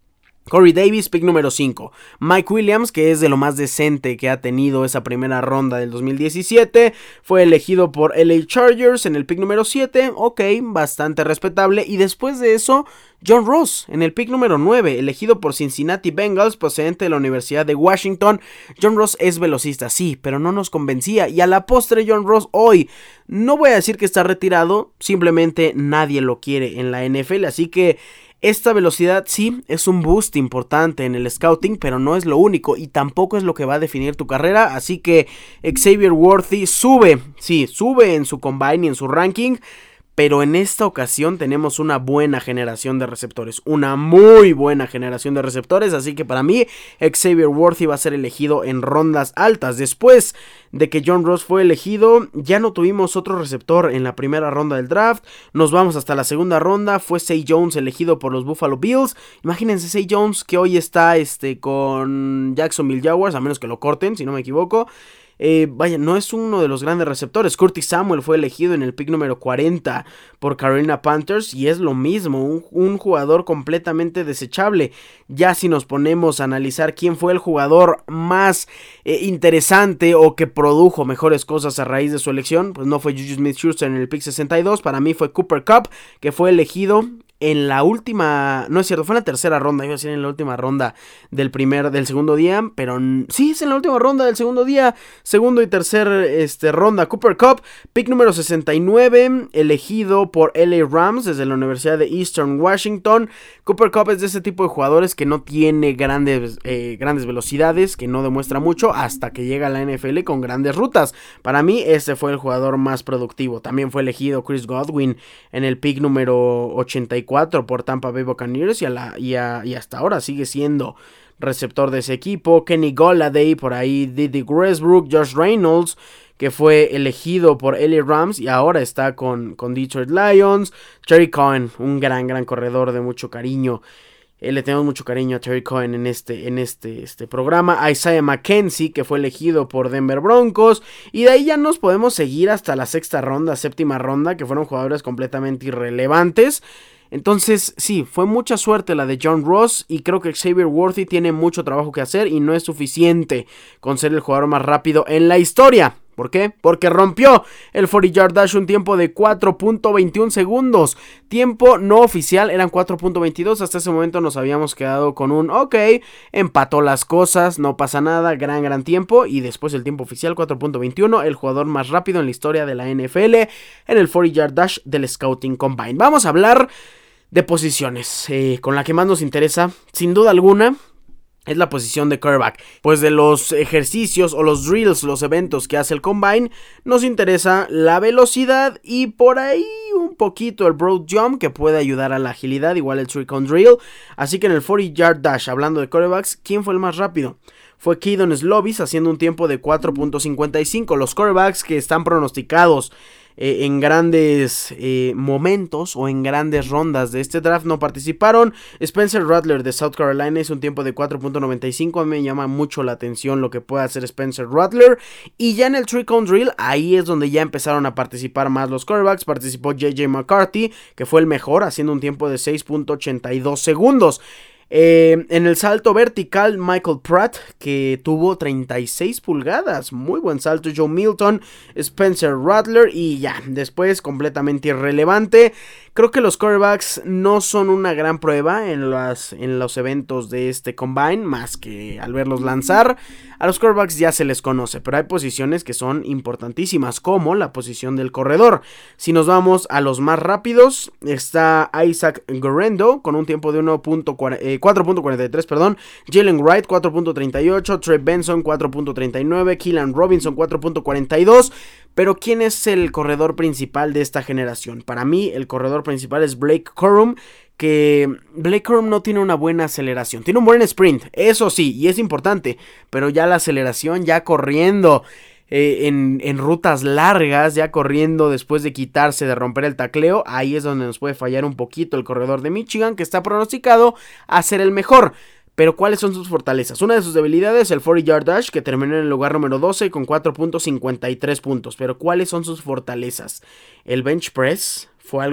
[SPEAKER 1] Corey Davis, pick número cinco. Mike Williams, que es de lo más decente que ha tenido esa primera ronda del dos mil diecisiete, fue elegido por L A Chargers en el pick número siete. Ok, bastante respetable. Y después de eso, John Ross en el pick número nueve, elegido por Cincinnati Bengals, procedente de la Universidad de Washington. John Ross es velocista, sí, pero no nos convencía. Y a la postre, John Ross hoy, no voy a decir que está retirado, simplemente nadie lo quiere en la N F L, así que esta velocidad sí es un boost importante en el scouting, pero no es lo único y tampoco es lo que va a definir tu carrera, así que Xavier Worthy sube, sí, sube en su combine y en su ranking, pero en esta ocasión tenemos una buena generación de receptores, una muy buena generación de receptores, así que para mí Xavier Worthy va a ser elegido en rondas altas. Después de que John Ross fue elegido, ya no tuvimos otro receptor en la primera ronda del draft, nos vamos hasta la segunda ronda, fue Zay Jones elegido por los Buffalo Bills. Imagínense Zay Jones que hoy está este, con Jacksonville Jaguars, a menos que lo corten, si no me equivoco. Eh, vaya, no es uno de los grandes receptores. Curtis Samuel fue elegido en el pick número cuarenta por Carolina Panthers y es lo mismo, un, un jugador completamente desechable. Ya si nos ponemos a analizar quién fue el jugador más eh, interesante o que produjo mejores cosas a raíz de su elección, pues no fue Juju Smith-Schuster en el pick sesenta y dos, para mí fue Cooper Kupp, que fue elegido en la última, no es cierto, fue en la tercera ronda, iba a decir en la última ronda del primer, del segundo día, pero sí, es en la última ronda del segundo día, segundo y tercer este, ronda. Cooper Kupp, pick número sesenta y nueve, elegido por L A Rams desde la Universidad de Eastern Washington. Cooper Kupp es de ese tipo de jugadores que no tiene grandes, eh, grandes velocidades, que no demuestra mucho hasta que llega a la N F L con grandes rutas. Para mí ese fue el jugador más productivo. También fue elegido Chris Godwin en el pick número ochenta y cuatro por Tampa Bay Buccaneers y, a la, y, a, y hasta ahora sigue siendo receptor de ese equipo. Kenny Golladay por ahí, Dede Westbrook, Josh Reynolds, que fue elegido por L A Rams y ahora está con, con Detroit Lions. Terry Cohen, un gran, gran corredor de mucho cariño. Eh, le tenemos mucho cariño a Terry Cohen en este, en este, este programa. Isaiah McKenzie, que fue elegido por Denver Broncos. Y de ahí ya nos podemos seguir hasta la sexta ronda, séptima ronda, que fueron jugadores completamente irrelevantes. Entonces, sí, fue mucha suerte la de John Ross y creo que Xavier Worthy tiene mucho trabajo que hacer y no es suficiente con ser el jugador más rápido en la historia. ¿Por qué? Porque rompió el cuarenta yard dash un tiempo de cuatro punto veintiún segundos. Tiempo no oficial eran cuatro punto veintidós. Hasta ese momento nos habíamos quedado con un ok, empató las cosas, no pasa nada, gran gran tiempo. Y después el tiempo oficial cuatro punto veintiuno, el jugador más rápido en la historia de la N F L en el cuarenta yard dash del Scouting Combine. Vamos a hablar de posiciones, eh, con la que más nos interesa, sin duda alguna, es la posición de quarterback. Pues de los ejercicios o los drills, los eventos que hace el Combine, nos interesa la velocidad y por ahí un poquito el broad jump, que puede ayudar a la agilidad, igual el three cone drill. Así que en el cuarenta yard dash, hablando de quarterbacks, ¿quién fue el más rápido? Fue Kedon Slovis haciendo un tiempo de cuatro punto cincuenta y cinco. Los quarterbacks que están pronosticados Eh, en grandes eh, momentos o en grandes rondas de este draft no participaron. Spencer Rattler de South Carolina hizo un tiempo de cuatro punto noventa y cinco. A mí me llama mucho la atención lo que puede hacer Spencer Rattler. Y ya en el three cone drill, ahí es donde ya empezaron a participar más los quarterbacks. Participó J J McCarthy, que fue el mejor, haciendo un tiempo de seis punto ochenta y dos segundos. Eh, en el salto vertical, Michael Pratt, que tuvo treinta y seis pulgadas, muy buen salto. Joe Milton, Spencer Rattler y ya, después completamente irrelevante. Creo que los quarterbacks no son una gran prueba en, las, en los eventos de este Combine, más que al verlos lanzar. A los quarterbacks ya se les conoce, pero hay posiciones que son importantísimas, como la posición del corredor. Si nos vamos a los más rápidos, está Isaac Guerrero con un tiempo de cuatro punto cuarenta y tres, perdón. Jalen Wright cuatro punto treinta y ocho, Trey Benson cuatro punto treinta y nueve, Keelan Robinson cuatro punto cuarenta y dos. Pero ¿quién es el corredor principal de esta generación? Para mí el corredor principal es Blake Corum, que Blake Corum no tiene una buena aceleración, tiene un buen sprint, eso sí, y es importante, pero ya la aceleración, ya corriendo eh, en, en rutas largas, ya corriendo después de quitarse, de romper el tacleo, ahí es donde nos puede fallar un poquito el corredor de Michigan, que está pronosticado a ser el mejor. Pero ¿cuáles son sus fortalezas? Una de sus debilidades, el cuarenta yard dash, que terminó en el lugar número doce con cuatro punto cincuenta y tres puntos. Pero ¿cuáles son sus fortalezas? El bench press fue algo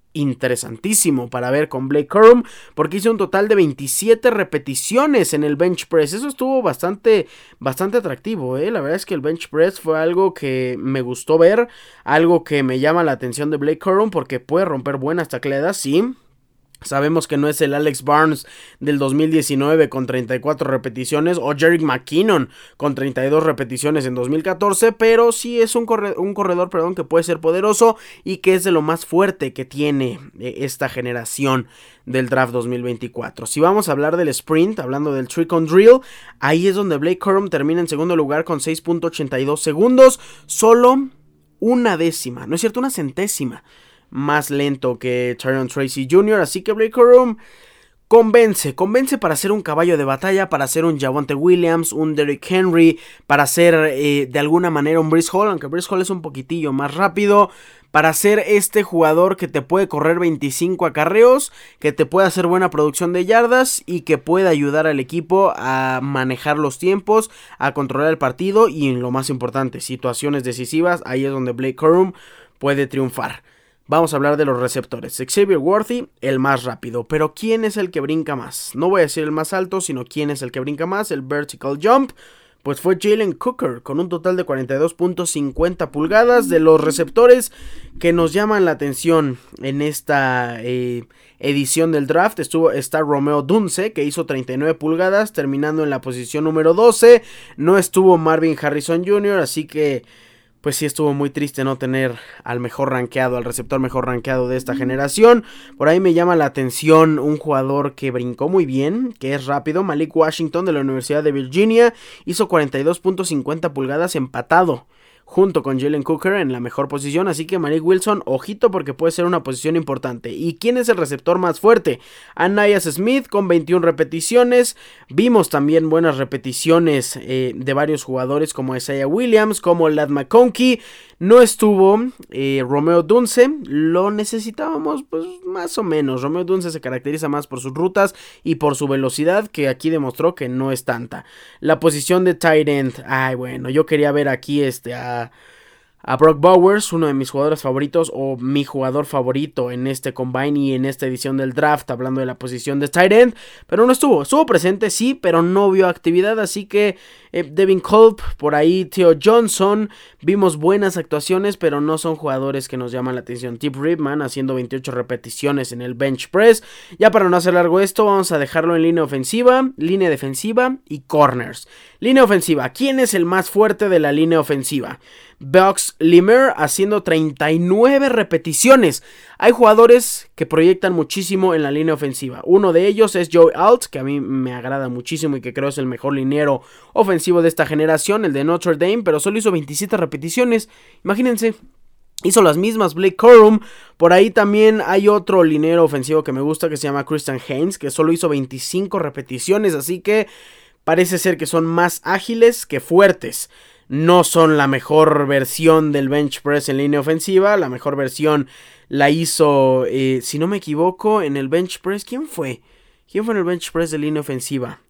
[SPEAKER 1] interesantísimo para ver con Blake Corum, porque hizo un total de veintisiete repeticiones en el bench press. Eso estuvo bastante, bastante atractivo, ¿eh? La verdad es que el bench press fue algo que me gustó ver, algo que me llama la atención de Blake Corum, porque puede romper buenas tacleadas, sí. Sabemos que no es el Alex Barnes del dos mil diecinueve con treinta y cuatro repeticiones o Jerick McKinnon con treinta y dos repeticiones en dos mil catorce, pero sí es un, corre- un corredor perdón, que puede ser poderoso y que es de lo más fuerte que tiene esta generación del draft dos mil veinticuatro. Si vamos a hablar del sprint, hablando del trick on drill, ahí es donde Blake Corum termina en segundo lugar con seis punto ochenta y dos segundos, solo una décima, no es cierto, una centésima más lento que Tyron Tracy junior, así que Blake Corum convence, convence para ser un caballo de batalla, para ser un Javonte Williams, un Derrick Henry, para ser eh, de alguna manera un Breece Hall, aunque Breece Hall es un poquitillo más rápido, para ser este jugador que te puede correr veinticinco acarreos, que te puede hacer buena producción de yardas y que puede ayudar al equipo a manejar los tiempos, a controlar el partido y, en lo más importante, situaciones decisivas. Ahí es donde Blake Corum puede triunfar. Vamos a hablar de los receptores. Xavier Worthy, el más rápido. Pero ¿quién es el que brinca más? No voy a decir el más alto, sino quién es el que brinca más. El vertical jump, pues fue Jalen Hooker, con un total de cuarenta y dos punto cincuenta pulgadas. De los receptores que nos llaman la atención en esta eh, edición del draft, estuvo, está Romeo Dunce, que hizo treinta y nueve pulgadas, terminando en la posición número doce. No estuvo Marvin Harrison junior, así que pues sí estuvo muy triste no tener al mejor rankeado, al receptor mejor rankeado de esta generación. Por ahí me llama la atención un jugador que brincó muy bien, que es rápido, Malik Washington de la Universidad de Virginia, hizo cuarenta y dos punto cincuenta pulgadas empatado junto con Jalen Hooker en la mejor posición, así que Malik Wilson, ojito porque puede ser una posición importante. ¿Y quién es el receptor más fuerte? Ainias Smith con veintiuna repeticiones. Vimos también buenas repeticiones eh, de varios jugadores como Isaiah Williams, como Ladd McConkey. No estuvo eh, Romeo Dunce, lo necesitábamos pues más o menos. Romeo Dunce se caracteriza más por sus rutas y por su velocidad, que aquí demostró que no es tanta. La posición de tight end, ay bueno, yo quería ver aquí este a... A Brock Bowers, uno de mis jugadores favoritos o mi jugador favorito en este combine y en esta edición del draft, hablando de la posición de tight end, pero no estuvo, estuvo presente sí, pero no vio actividad, así que eh, Devin Culp, por ahí Theo Johnson, vimos buenas actuaciones, pero no son jugadores que nos llaman la atención. Tip Ripman haciendo veintiocho repeticiones en el bench press. Ya para no hacer largo esto, vamos a dejarlo en línea ofensiva, línea defensiva y corners. Línea ofensiva, ¿quién es el más fuerte de la línea ofensiva? Brock Limer haciendo treinta y nueve repeticiones. Hay jugadores que proyectan muchísimo en la línea ofensiva. Uno de ellos es Joey Alt, que a mí me agrada muchísimo y que creo es el mejor liniero ofensivo de esta generación, el de Notre Dame, pero solo hizo veintisiete repeticiones. Imagínense. Hizo las mismas Blake Corum. Por ahí también hay otro liniero ofensivo que me gusta, que se llama Christian Haynes, que solo hizo veinticinco repeticiones, así que parece ser que son más ágiles que fuertes. No son la mejor versión del bench press en línea ofensiva. La mejor versión la hizo, eh, si no me equivoco, en el bench press. ¿Quién fue? ¿Quién fue en el bench press de línea ofensiva?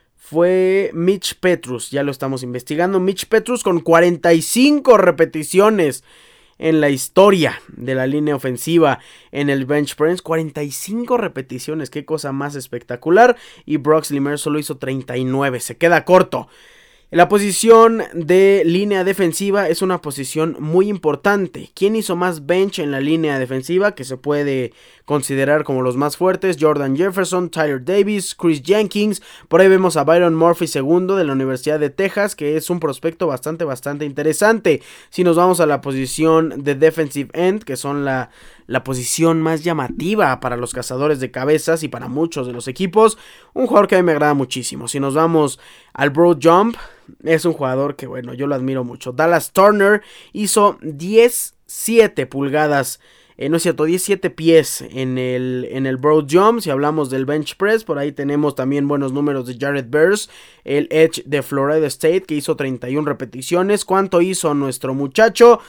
[SPEAKER 1] Fue Mitch Petrus, ya lo estamos investigando. Mitch Petrus con cuarenta y cinco repeticiones en la historia de la línea ofensiva en el bench press. cuarenta y cinco repeticiones, qué cosa más espectacular. Y Brock Limer solo hizo treinta y nueve, se queda corto. La posición de línea defensiva es una posición muy importante. ¿Quién hizo más bench en la línea defensiva? Que se puede considerar como los más fuertes. Jordan Jefferson, Tyler Davis, Chris Jenkins. Por ahí vemos a Byron Murphy segundo de la Universidad de Texas, que es un prospecto bastante, bastante interesante. Si nos vamos a la posición de defensive end, que son la... la posición más llamativa para los cazadores de cabezas y para muchos de los equipos, un jugador que a mí me agrada muchísimo. Si nos vamos al broad jump, es un jugador que, bueno, yo lo admiro mucho. Dallas Turner hizo diecisiete pulgadas, eh, no es cierto, diecisiete pies en el, en el broad jump. Si hablamos del bench press, por ahí tenemos también buenos números de Jared Verse, el edge de Florida State, que hizo treinta y una repeticiones. ¿Cuánto hizo nuestro muchacho?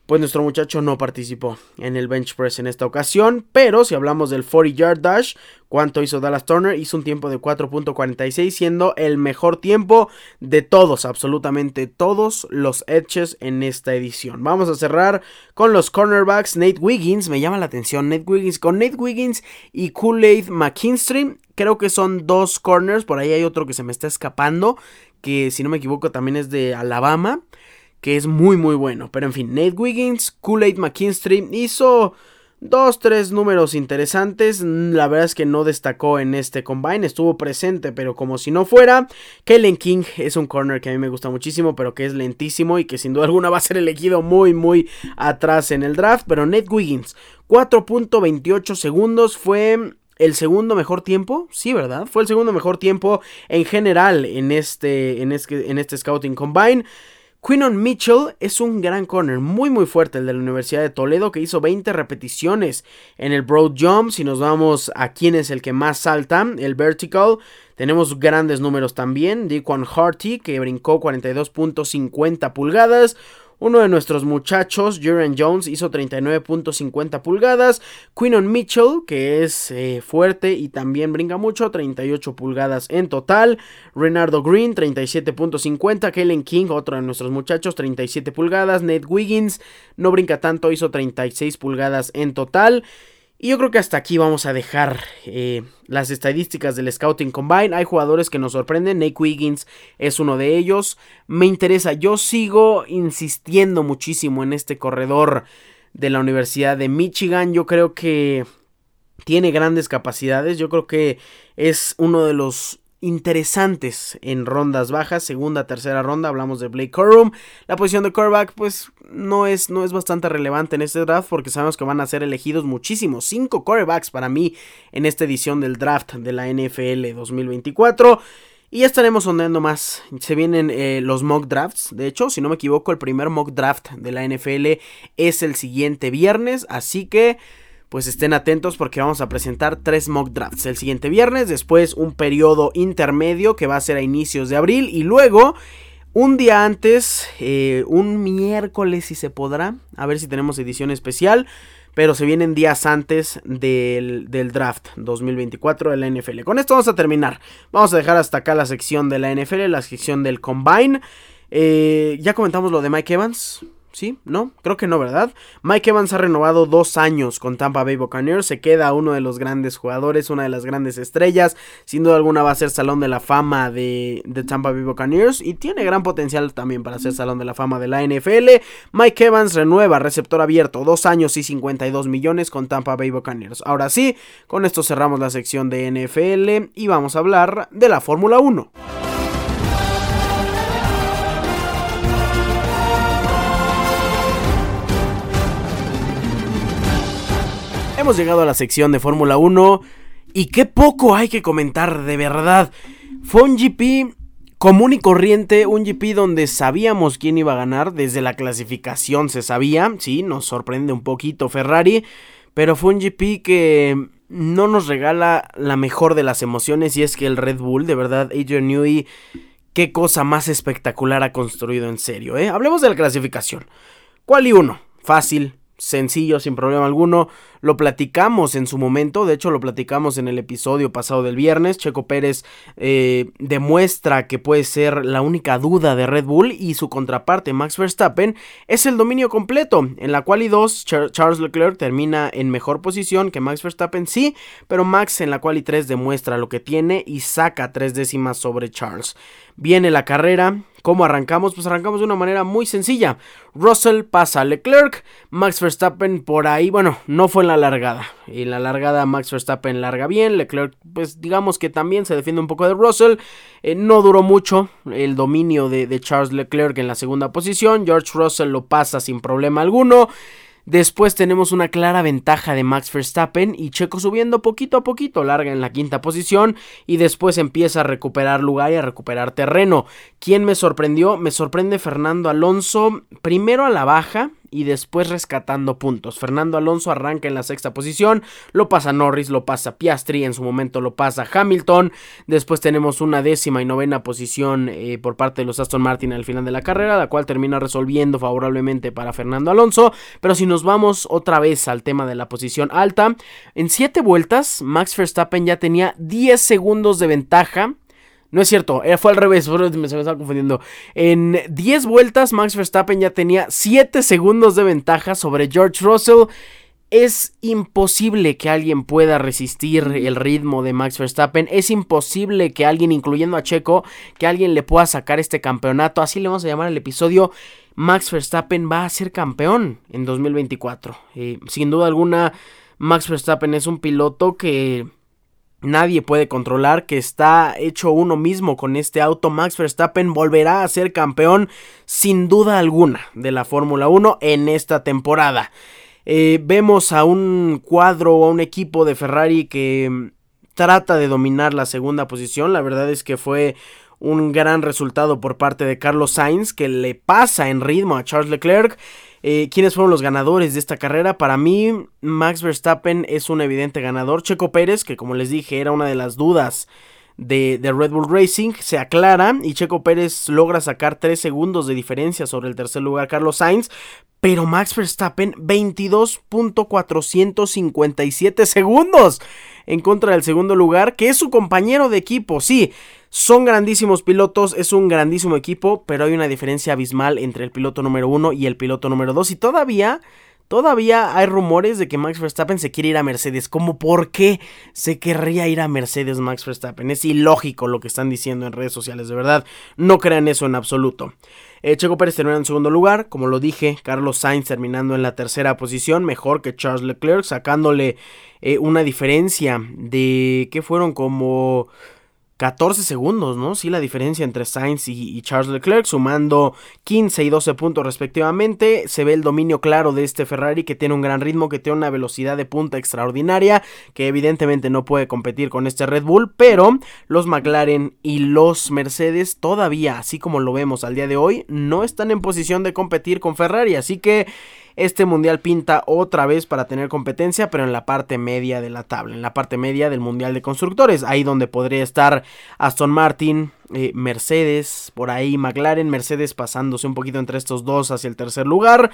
[SPEAKER 1] pues nuestro muchacho no participó en el bench press en esta ocasión. Pero si hablamos del cuarenta yard dash, ¿cuánto hizo Dallas Turner? Hizo un tiempo de cuatro punto cuarenta y seis, siendo el mejor tiempo de todos, absolutamente todos los edges en esta edición. Vamos a cerrar con los cornerbacks. Nate Wiggins, me llama la atención, Nate Wiggins, con Nate Wiggins y Kool-Aid McKinstry, creo que son dos corners. Por ahí hay otro que se me está escapando, que si no me equivoco también es de Alabama, que es muy muy bueno. Pero en fin, Nate Wiggins, Kool-Aid McKinstry hizo dos, tres números interesantes. La verdad es que no destacó en este combine, estuvo presente pero como si no fuera. Kalen King es un corner que a mí me gusta muchísimo, pero que es lentísimo y que sin duda alguna va a ser elegido muy muy atrás en el draft. Pero Nate Wiggins, cuatro punto veintiocho segundos, fue el segundo mejor tiempo, sí, ¿verdad? Fue el segundo mejor tiempo en general en este, en este, en este Scouting Combine. Quinton Mitchell es un gran corner, muy muy fuerte, el de la Universidad de Toledo, que hizo veinte repeticiones en el broad jump. Si nos vamos a quién es el que más salta, el vertical, tenemos grandes números también. Dequan Harty, que brincó cuarenta y dos punto cincuenta pulgadas. Uno de nuestros muchachos, Jaren Jones, hizo treinta y nueve punto cincuenta pulgadas. Quinton Mitchell, que es eh, fuerte y también brinca mucho, treinta y ocho pulgadas en total. Renardo Green, treinta y siete punto cincuenta. Kalen King, otro de nuestros muchachos, treinta y siete pulgadas. Nate Wiggins no brinca tanto, hizo treinta y seis pulgadas en total. Y yo creo que hasta aquí vamos a dejar eh, las estadísticas del Scouting Combine. Hay jugadores que nos sorprenden, Nate Wiggins es uno de ellos. Me interesa, yo sigo insistiendo muchísimo en este corredor de la Universidad de Michigan. Yo creo que tiene grandes capacidades, yo creo que es uno de los interesantes en rondas bajas, segunda, tercera ronda. Hablamos de Blake Corum. La posición de quarterback pues no es, no es bastante relevante en este draft, porque sabemos que van a ser elegidos muchísimos, cinco quarterbacks para mí en esta edición del draft de la N F L dos mil veinticuatro. Y ya estaremos sondeando más. Se vienen eh, los mock drafts. De hecho, si no me equivoco, el primer mock draft de la N F L es el siguiente viernes, así que pues estén atentos porque vamos a presentar tres mock drafts el siguiente viernes, después un periodo intermedio que va a ser a inicios de abril y luego un día antes, eh, un miércoles si se podrá, a ver si tenemos edición especial, pero se vienen días antes del, del draft dos mil veinticuatro de la N F L. Con esto vamos a terminar, vamos a dejar hasta acá la sección de la N F L, la sección del Combine. Eh, ya comentamos lo de Mike Evans. ¿Sí? ¿No? Creo que no, ¿verdad? Mike Evans ha renovado dos años con Tampa Bay Buccaneers. Se queda uno de los grandes jugadores, una de las grandes estrellas. Sin duda alguna va a ser Salón de la Fama de, de Tampa Bay Buccaneers. Y tiene gran potencial también para ser Salón de la Fama de la N F L. Mike Evans renueva, receptor abierto, dos años y cincuenta y dos millones con Tampa Bay Buccaneers. Ahora sí, con esto cerramos la sección de N F L y vamos a hablar de la Fórmula uno. Hemos llegado a la sección de Fórmula uno y qué poco hay que comentar, de verdad. Fue un G P común y corriente, un G P donde sabíamos quién iba a ganar, desde la clasificación se sabía, sí, nos sorprende un poquito Ferrari, pero fue un G P que no nos regala la mejor de las emociones, y es que el Red Bull, de verdad, Adrian Newey, qué cosa más espectacular ha construido, en serio, ¿eh? Hablemos de la clasificación. Quali uno, fácil, sencillo, sin problema alguno. Lo platicamos en su momento, de hecho lo platicamos en el episodio pasado del viernes. Checo Pérez eh, demuestra que puede ser la única duda de Red Bull, y su contraparte Max Verstappen es el dominio completo. En la quali dos, Char- Charles Leclerc termina en mejor posición que Max Verstappen, sí, pero Max en la quali tres demuestra lo que tiene y saca tres décimas sobre Charles. Viene la carrera. ¿Cómo arrancamos? Pues arrancamos de una manera muy sencilla. Russell pasa a Leclerc, Max Verstappen por ahí, bueno, no fue en la largada. En la largada Max Verstappen larga bien, Leclerc pues digamos que también se defiende un poco de Russell. Eh, no duró mucho el dominio de, de Charles Leclerc en la segunda posición. George Russell lo pasa sin problema alguno. Después tenemos una clara ventaja de Max Verstappen y Checo subiendo poquito a poquito, larga en la quinta posición, y después empieza a recuperar lugar y a recuperar terreno. ¿Quién me sorprendió? Me sorprende Fernando Alonso, primero a la baja y después rescatando puntos. Fernando Alonso arranca en la sexta posición, lo pasa Norris, lo pasa Piastri, en su momento lo pasa Hamilton, después tenemos una décima y novena posición eh, por parte de los Aston Martin al final de la carrera, la cual termina resolviendo favorablemente para Fernando Alonso. Pero si nos vamos otra vez al tema de la posición alta, en siete vueltas Max Verstappen ya tenía diez segundos de ventaja. No es cierto, fue al revés, se me estaba confundiendo. En diez vueltas Max Verstappen ya tenía siete segundos de ventaja sobre George Russell. Es imposible que alguien pueda resistir el ritmo de Max Verstappen. Es imposible que alguien, incluyendo a Checo, que alguien le pueda sacar este campeonato. Así le vamos a llamar al episodio. Max Verstappen va a ser campeón en dos mil veinticuatro. Eh, sin duda alguna, Max Verstappen es un piloto que nadie puede controlar, que está hecho uno mismo con este auto. Max Verstappen volverá a ser campeón sin duda alguna de la Fórmula uno en esta temporada. Eh, vemos a un cuadro o a un equipo de Ferrari que trata de dominar la segunda posición. La verdad es que fue un gran resultado por parte de Carlos Sainz, que le pasa en ritmo a Charles Leclerc. Eh, ¿Quiénes fueron los ganadores de esta carrera? Para mí, Max Verstappen es un evidente ganador. Checo Pérez, que como les dije era una de las dudas de, de Red Bull Racing, se aclara y Checo Pérez logra sacar tres segundos de diferencia sobre el tercer lugar Carlos Sainz. Pero Max Verstappen, veintidós punto cuatrocientos cincuenta y siete segundos en contra del segundo lugar, que es su compañero de equipo. Sí, son grandísimos pilotos, es un grandísimo equipo, pero hay una diferencia abismal entre el piloto número uno y el piloto número dos. Y todavía, todavía hay rumores de que Max Verstappen se quiere ir a Mercedes. ¿Cómo por qué se querría ir a Mercedes Max Verstappen? Es ilógico lo que están diciendo en redes sociales, de verdad. No crean eso en absoluto. Eh, Checo Pérez termina en segundo lugar, como lo dije. Carlos Sainz terminando en la tercera posición, mejor que Charles Leclerc, sacándole eh, una diferencia de que fueron como catorce segundos, ¿no? Sí, la diferencia entre Sainz y, y Charles Leclerc, sumando quince y doce puntos respectivamente. Se ve el dominio claro de este Ferrari, que tiene un gran ritmo, que tiene una velocidad de punta extraordinaria, que evidentemente no puede competir con este Red Bull, pero los McLaren y los Mercedes todavía, así como lo vemos al día de hoy, no están en posición de competir con Ferrari, así que este mundial pinta otra vez para tener competencia, pero en la parte media de la tabla, en la parte media del mundial de constructores, ahí donde podría estar Aston Martin, eh, Mercedes, por ahí McLaren, Mercedes pasándose un poquito entre estos dos hacia el tercer lugar.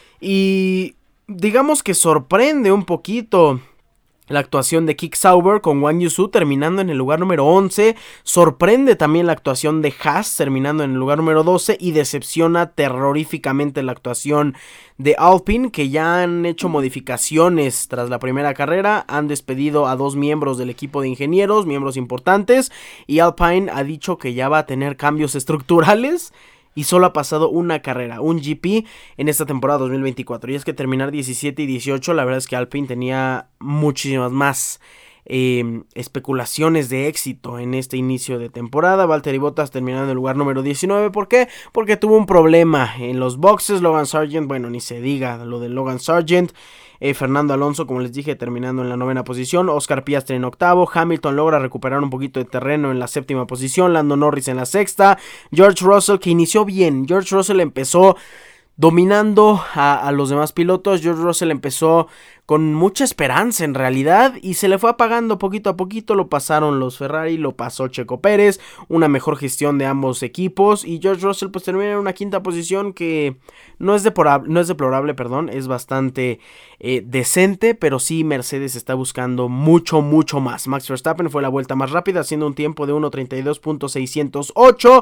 [SPEAKER 1] Y digamos que sorprende un poquito la actuación de Kick Sauber con Wang Yusu terminando en el lugar número once. Sorprende también la actuación de Haas terminando en el lugar número doce. Y decepciona terroríficamente la actuación de Alpine, que ya han hecho modificaciones tras la primera carrera. Han despedido a dos miembros del equipo de ingenieros, miembros importantes. Y Alpine ha dicho que ya va a tener cambios estructurales. Y solo ha pasado una carrera, un G P en esta temporada dos mil veinticuatro. Y es que terminar diecisiete y dieciocho, la verdad es que Alpine tenía muchísimas más eh, especulaciones de éxito en este inicio de temporada. Valtteri Bottas terminando en el lugar número diecinueve. ¿Por qué? Porque tuvo un problema en los boxes. Logan Sargent, bueno, ni se diga lo de Logan Sargent. Eh, Fernando Alonso, como les dije, terminando en la novena posición. Oscar Piastri en octavo. Hamilton logra recuperar un poquito de terreno en la séptima posición. Lando Norris en la sexta. George Russell, que inició bien. George Russell empezó dominando a, a los demás pilotos. George Russell empezó con mucha esperanza en realidad y se le fue apagando poquito a poquito. Lo pasaron los Ferrari, lo pasó Checo Pérez, una mejor gestión de ambos equipos, y George Russell pues termina en una quinta posición que no es deplorable, no es deplorable, perdón, es bastante eh, decente, pero sí Mercedes está buscando mucho, mucho más. Max Verstappen fue la vuelta más rápida, haciendo un tiempo de uno treinta y dos punto seiscientos ocho.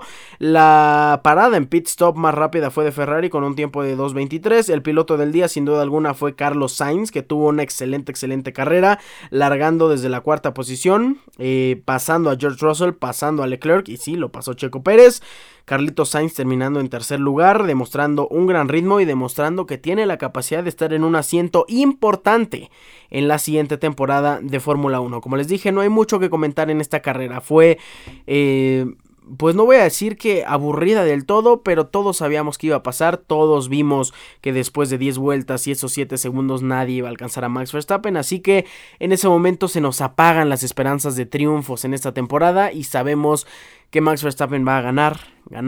[SPEAKER 1] La parada en pit stop más rápida fue de Ferrari con un tiempo de dos veintitrés. El piloto del día sin duda alguna fue Carlos Sainz, que tuvo una excelente, excelente carrera, largando desde la cuarta posición, eh, pasando a George Russell, pasando a Leclerc, y sí, lo pasó Checo Pérez. Carlitos Sainz terminando en tercer lugar, demostrando un gran ritmo y demostrando que tiene la capacidad de estar en un asiento importante en la siguiente temporada de Fórmula uno. Como les dije, no hay mucho que comentar en esta carrera. Fue, eh, pues no voy a decir que aburrida del todo, pero todos sabíamos que iba a pasar. Todos vimos que después de diez vueltas y esos siete segundos nadie iba a alcanzar a Max Verstappen. Así que en ese momento se nos apagan las esperanzas de triunfos en esta temporada y sabemos que Max Verstappen va a ganar, ganar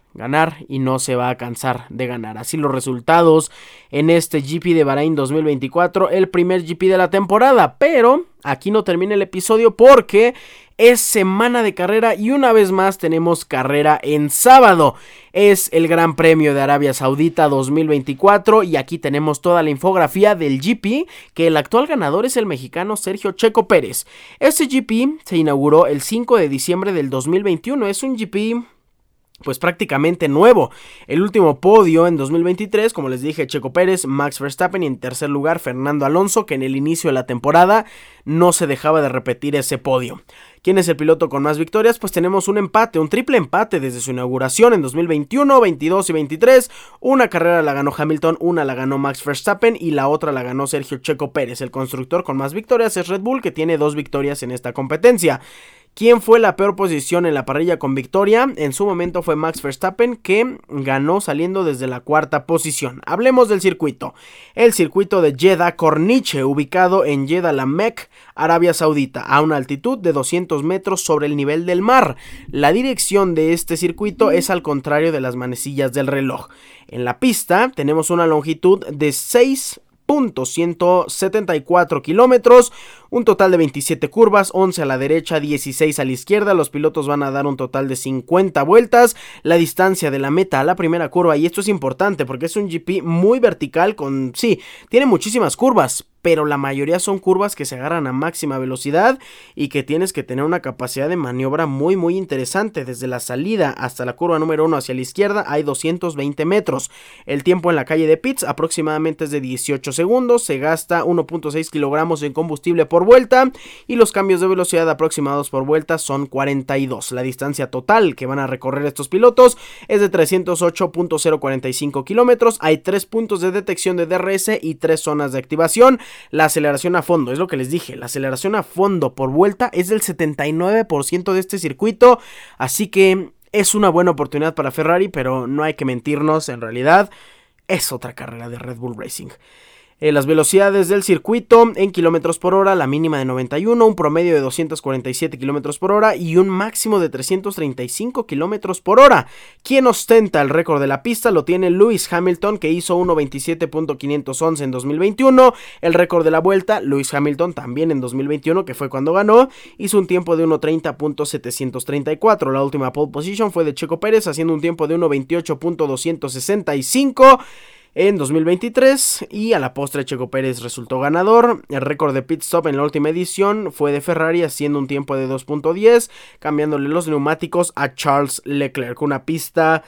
[SPEAKER 1] ganar y no se va a cansar de ganar. Así los resultados en este G P de Bahrein dos mil veinticuatro, el primer G P de la temporada, pero aquí no termina el episodio porque es semana de carrera y una vez más tenemos carrera en sábado. Es el Gran Premio de Arabia Saudita dos mil veinticuatro y aquí tenemos toda la infografía del G P, que el actual ganador es el mexicano Sergio Checo Pérez. Este G P se inauguró el cinco de diciembre del dos mil veintiuno, es un G P pues prácticamente nuevo. El último podio en dos mil veintitrés, como les dije, Checo Pérez, Max Verstappen y en tercer lugar Fernando Alonso, que en el inicio de la temporada no se dejaba de repetir ese podio. ¿Quién es el piloto con más victorias? Pues tenemos un empate, un triple empate desde su inauguración en dos mil veintiuno, veintidós y veintitrés. Una carrera la ganó Hamilton, una la ganó Max Verstappen y la otra la ganó Sergio Checo Pérez. El constructor con más victorias es Red Bull, que tiene dos victorias en esta competencia. ¿Quién fue la peor posición en la parrilla con victoria? En su momento fue Max Verstappen, que ganó saliendo desde la cuarta posición. Hablemos del circuito. El circuito de Jeddah Corniche, ubicado en Jeddah La Mecca, Arabia Saudita, a una altitud de doscientos metros sobre el nivel del mar. La dirección de este circuito es al contrario de las manecillas del reloj. En la pista tenemos una longitud de seis punto ciento setenta y cuatro kilómetros, un total de veintisiete curvas, once a la derecha, dieciséis a la izquierda. Los pilotos van a dar un total de cincuenta vueltas. La distancia de la meta a la primera curva, y esto es importante porque es un G P muy vertical con, sí, tiene muchísimas curvas, pero la mayoría son curvas que se agarran a máxima velocidad y que tienes que tener una capacidad de maniobra muy muy interesante. Desde la salida hasta la curva número uno hacia la izquierda hay doscientos veinte metros. El tiempo en la calle de pits aproximadamente es de dieciocho segundos, se gasta uno punto seis kilogramos en combustible por vuelta y los cambios de velocidad aproximados por vuelta son cuarenta y dos. La distancia total que van a recorrer estos pilotos es de trescientos ocho punto cero cuarenta y cinco kilómetros. Hay tres puntos de detección de D R S y tres zonas de activación. La aceleración a fondo, es lo que les dije, la aceleración a fondo por vuelta es del setenta y nueve por ciento de este circuito, así que es una buena oportunidad para Ferrari, pero no hay que mentirnos, en realidad es otra carrera de Red Bull Racing. Eh, las velocidades del circuito en kilómetros por hora, la mínima de noventa y uno, un promedio de doscientos cuarenta y siete kilómetros por hora y un máximo de trescientos treinta y cinco kilómetros por hora. ¿Quién ostenta el récord de la pista? Lo tiene Lewis Hamilton, que hizo uno veintisiete punto quinientos once en dos mil veintiuno. El récord de la vuelta, Lewis Hamilton también en dos mil veintiuno, que fue cuando ganó, hizo un tiempo de uno treinta punto setecientos treinta y cuatro. La última pole position fue de Checo Pérez, haciendo un tiempo de uno veintiocho punto doscientos sesenta y cinco en dos mil veintitrés, y a la postre Checo Pérez resultó ganador. El récord de pit stop en la última edición fue de Ferrari, haciendo un tiempo de dos punto diez, cambiándole los neumáticos a Charles Leclerc. Una pista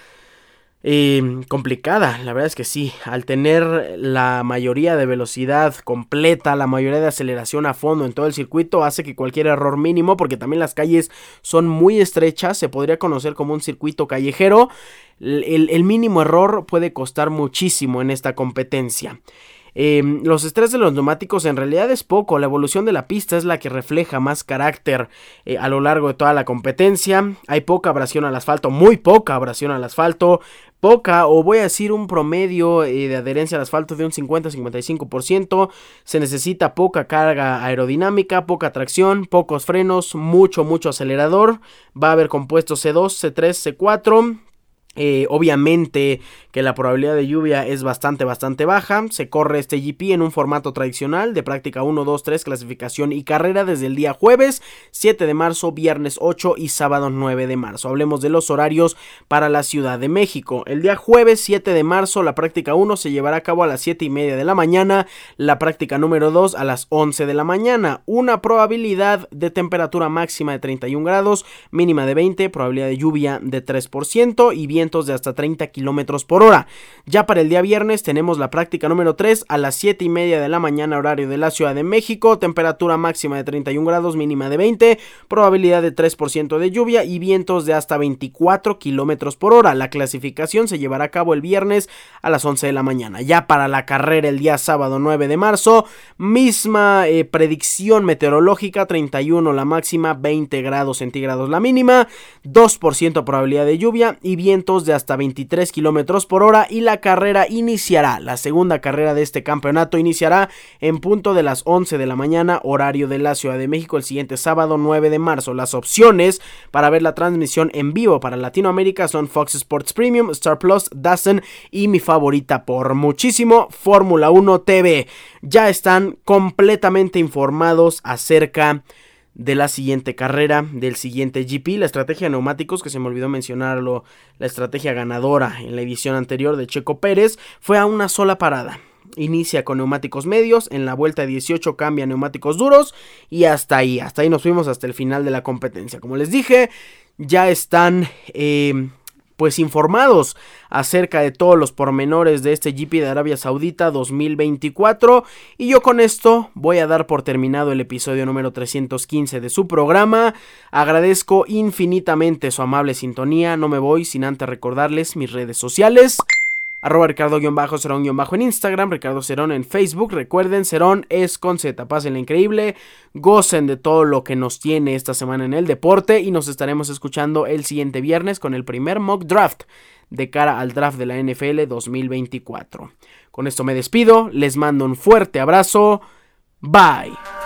[SPEAKER 1] eh, complicada, la verdad es que sí, al tener la mayoría de velocidad completa, la mayoría de aceleración a fondo en todo el circuito, hace que cualquier error mínimo, porque también las calles son muy estrechas, se podría conocer como un circuito callejero. El, el mínimo error puede costar muchísimo en esta competencia. Eh, los estrés de los neumáticos en realidad es poco, la evolución de la pista es la que refleja más carácter eh, a lo largo de toda la competencia. Hay poca abrasión al asfalto, muy poca abrasión al asfalto, poca, o voy a decir un promedio eh, de adherencia al asfalto de un cincuenta a cincuenta y cinco por ciento. Se necesita poca carga aerodinámica, poca tracción, pocos frenos, mucho mucho acelerador. Va a haber compuestos C dos, C tres, C cuatro. Eh, obviamente que la probabilidad de lluvia es bastante bastante baja. Se corre este G P en un formato tradicional de práctica uno, dos, tres, clasificación y carrera desde el día jueves siete de marzo, viernes ocho y sábado nueve de marzo. Hablemos de los horarios para la Ciudad de México. El día jueves siete de marzo la práctica uno se llevará a cabo a las siete y media de la mañana, la práctica número dos a las once de la mañana. Una probabilidad de temperatura máxima de treinta y un grados, mínima de veinte, probabilidad de lluvia de tres por ciento y bien de hasta treinta kilómetros por hora. Ya para el día viernes tenemos la práctica número tres a las siete y media de la mañana, horario de la Ciudad de México, temperatura máxima de treinta y un grados, mínima de veinte, probabilidad de tres por ciento de lluvia y vientos de hasta veinticuatro kilómetros por hora. La clasificación se llevará a cabo el viernes a las once de la mañana. Ya para la carrera el día sábado nueve de marzo, misma eh, predicción meteorológica, treinta y uno la máxima, veinte grados centígrados la mínima, dos por ciento probabilidad de lluvia y vientos vientos de hasta veintitrés kilómetros por hora y la carrera iniciará, la segunda carrera de este campeonato iniciará en punto de las once de la mañana, horario de la Ciudad de México, el siguiente sábado nueve de marzo. Las opciones para ver la transmisión en vivo para Latinoamérica son Fox Sports Premium, Star Plus, DAZN y mi favorita por muchísimo, Fórmula uno T V. Ya están completamente informados acerca de la siguiente carrera, del siguiente G P, la estrategia de neumáticos, que se me olvidó mencionarlo, la estrategia ganadora en la edición anterior de Checo Pérez, fue a una sola parada. Inicia con neumáticos medios, en la vuelta dieciocho cambia a neumáticos duros y hasta ahí, hasta ahí nos fuimos hasta el final de la competencia. Como les dije, ya están eh, pues informados acerca de todos los pormenores de este G P de Arabia Saudita dos mil veinticuatro y yo con esto voy a dar por terminado el episodio número trescientos quince de su programa. Agradezco infinitamente su amable sintonía, no me voy sin antes recordarles mis redes sociales. Arroba Ricardo-Cerón- en Instagram, Ricardo Cerón en Facebook. Recuerden, Cerón es con Z. Pásenla increíble, gocen de todo lo que nos tiene esta semana en el deporte y nos estaremos escuchando el siguiente viernes con el primer mock draft de cara al draft de la N F L dos mil veinticuatro. Con esto me despido, les mando un fuerte abrazo, bye.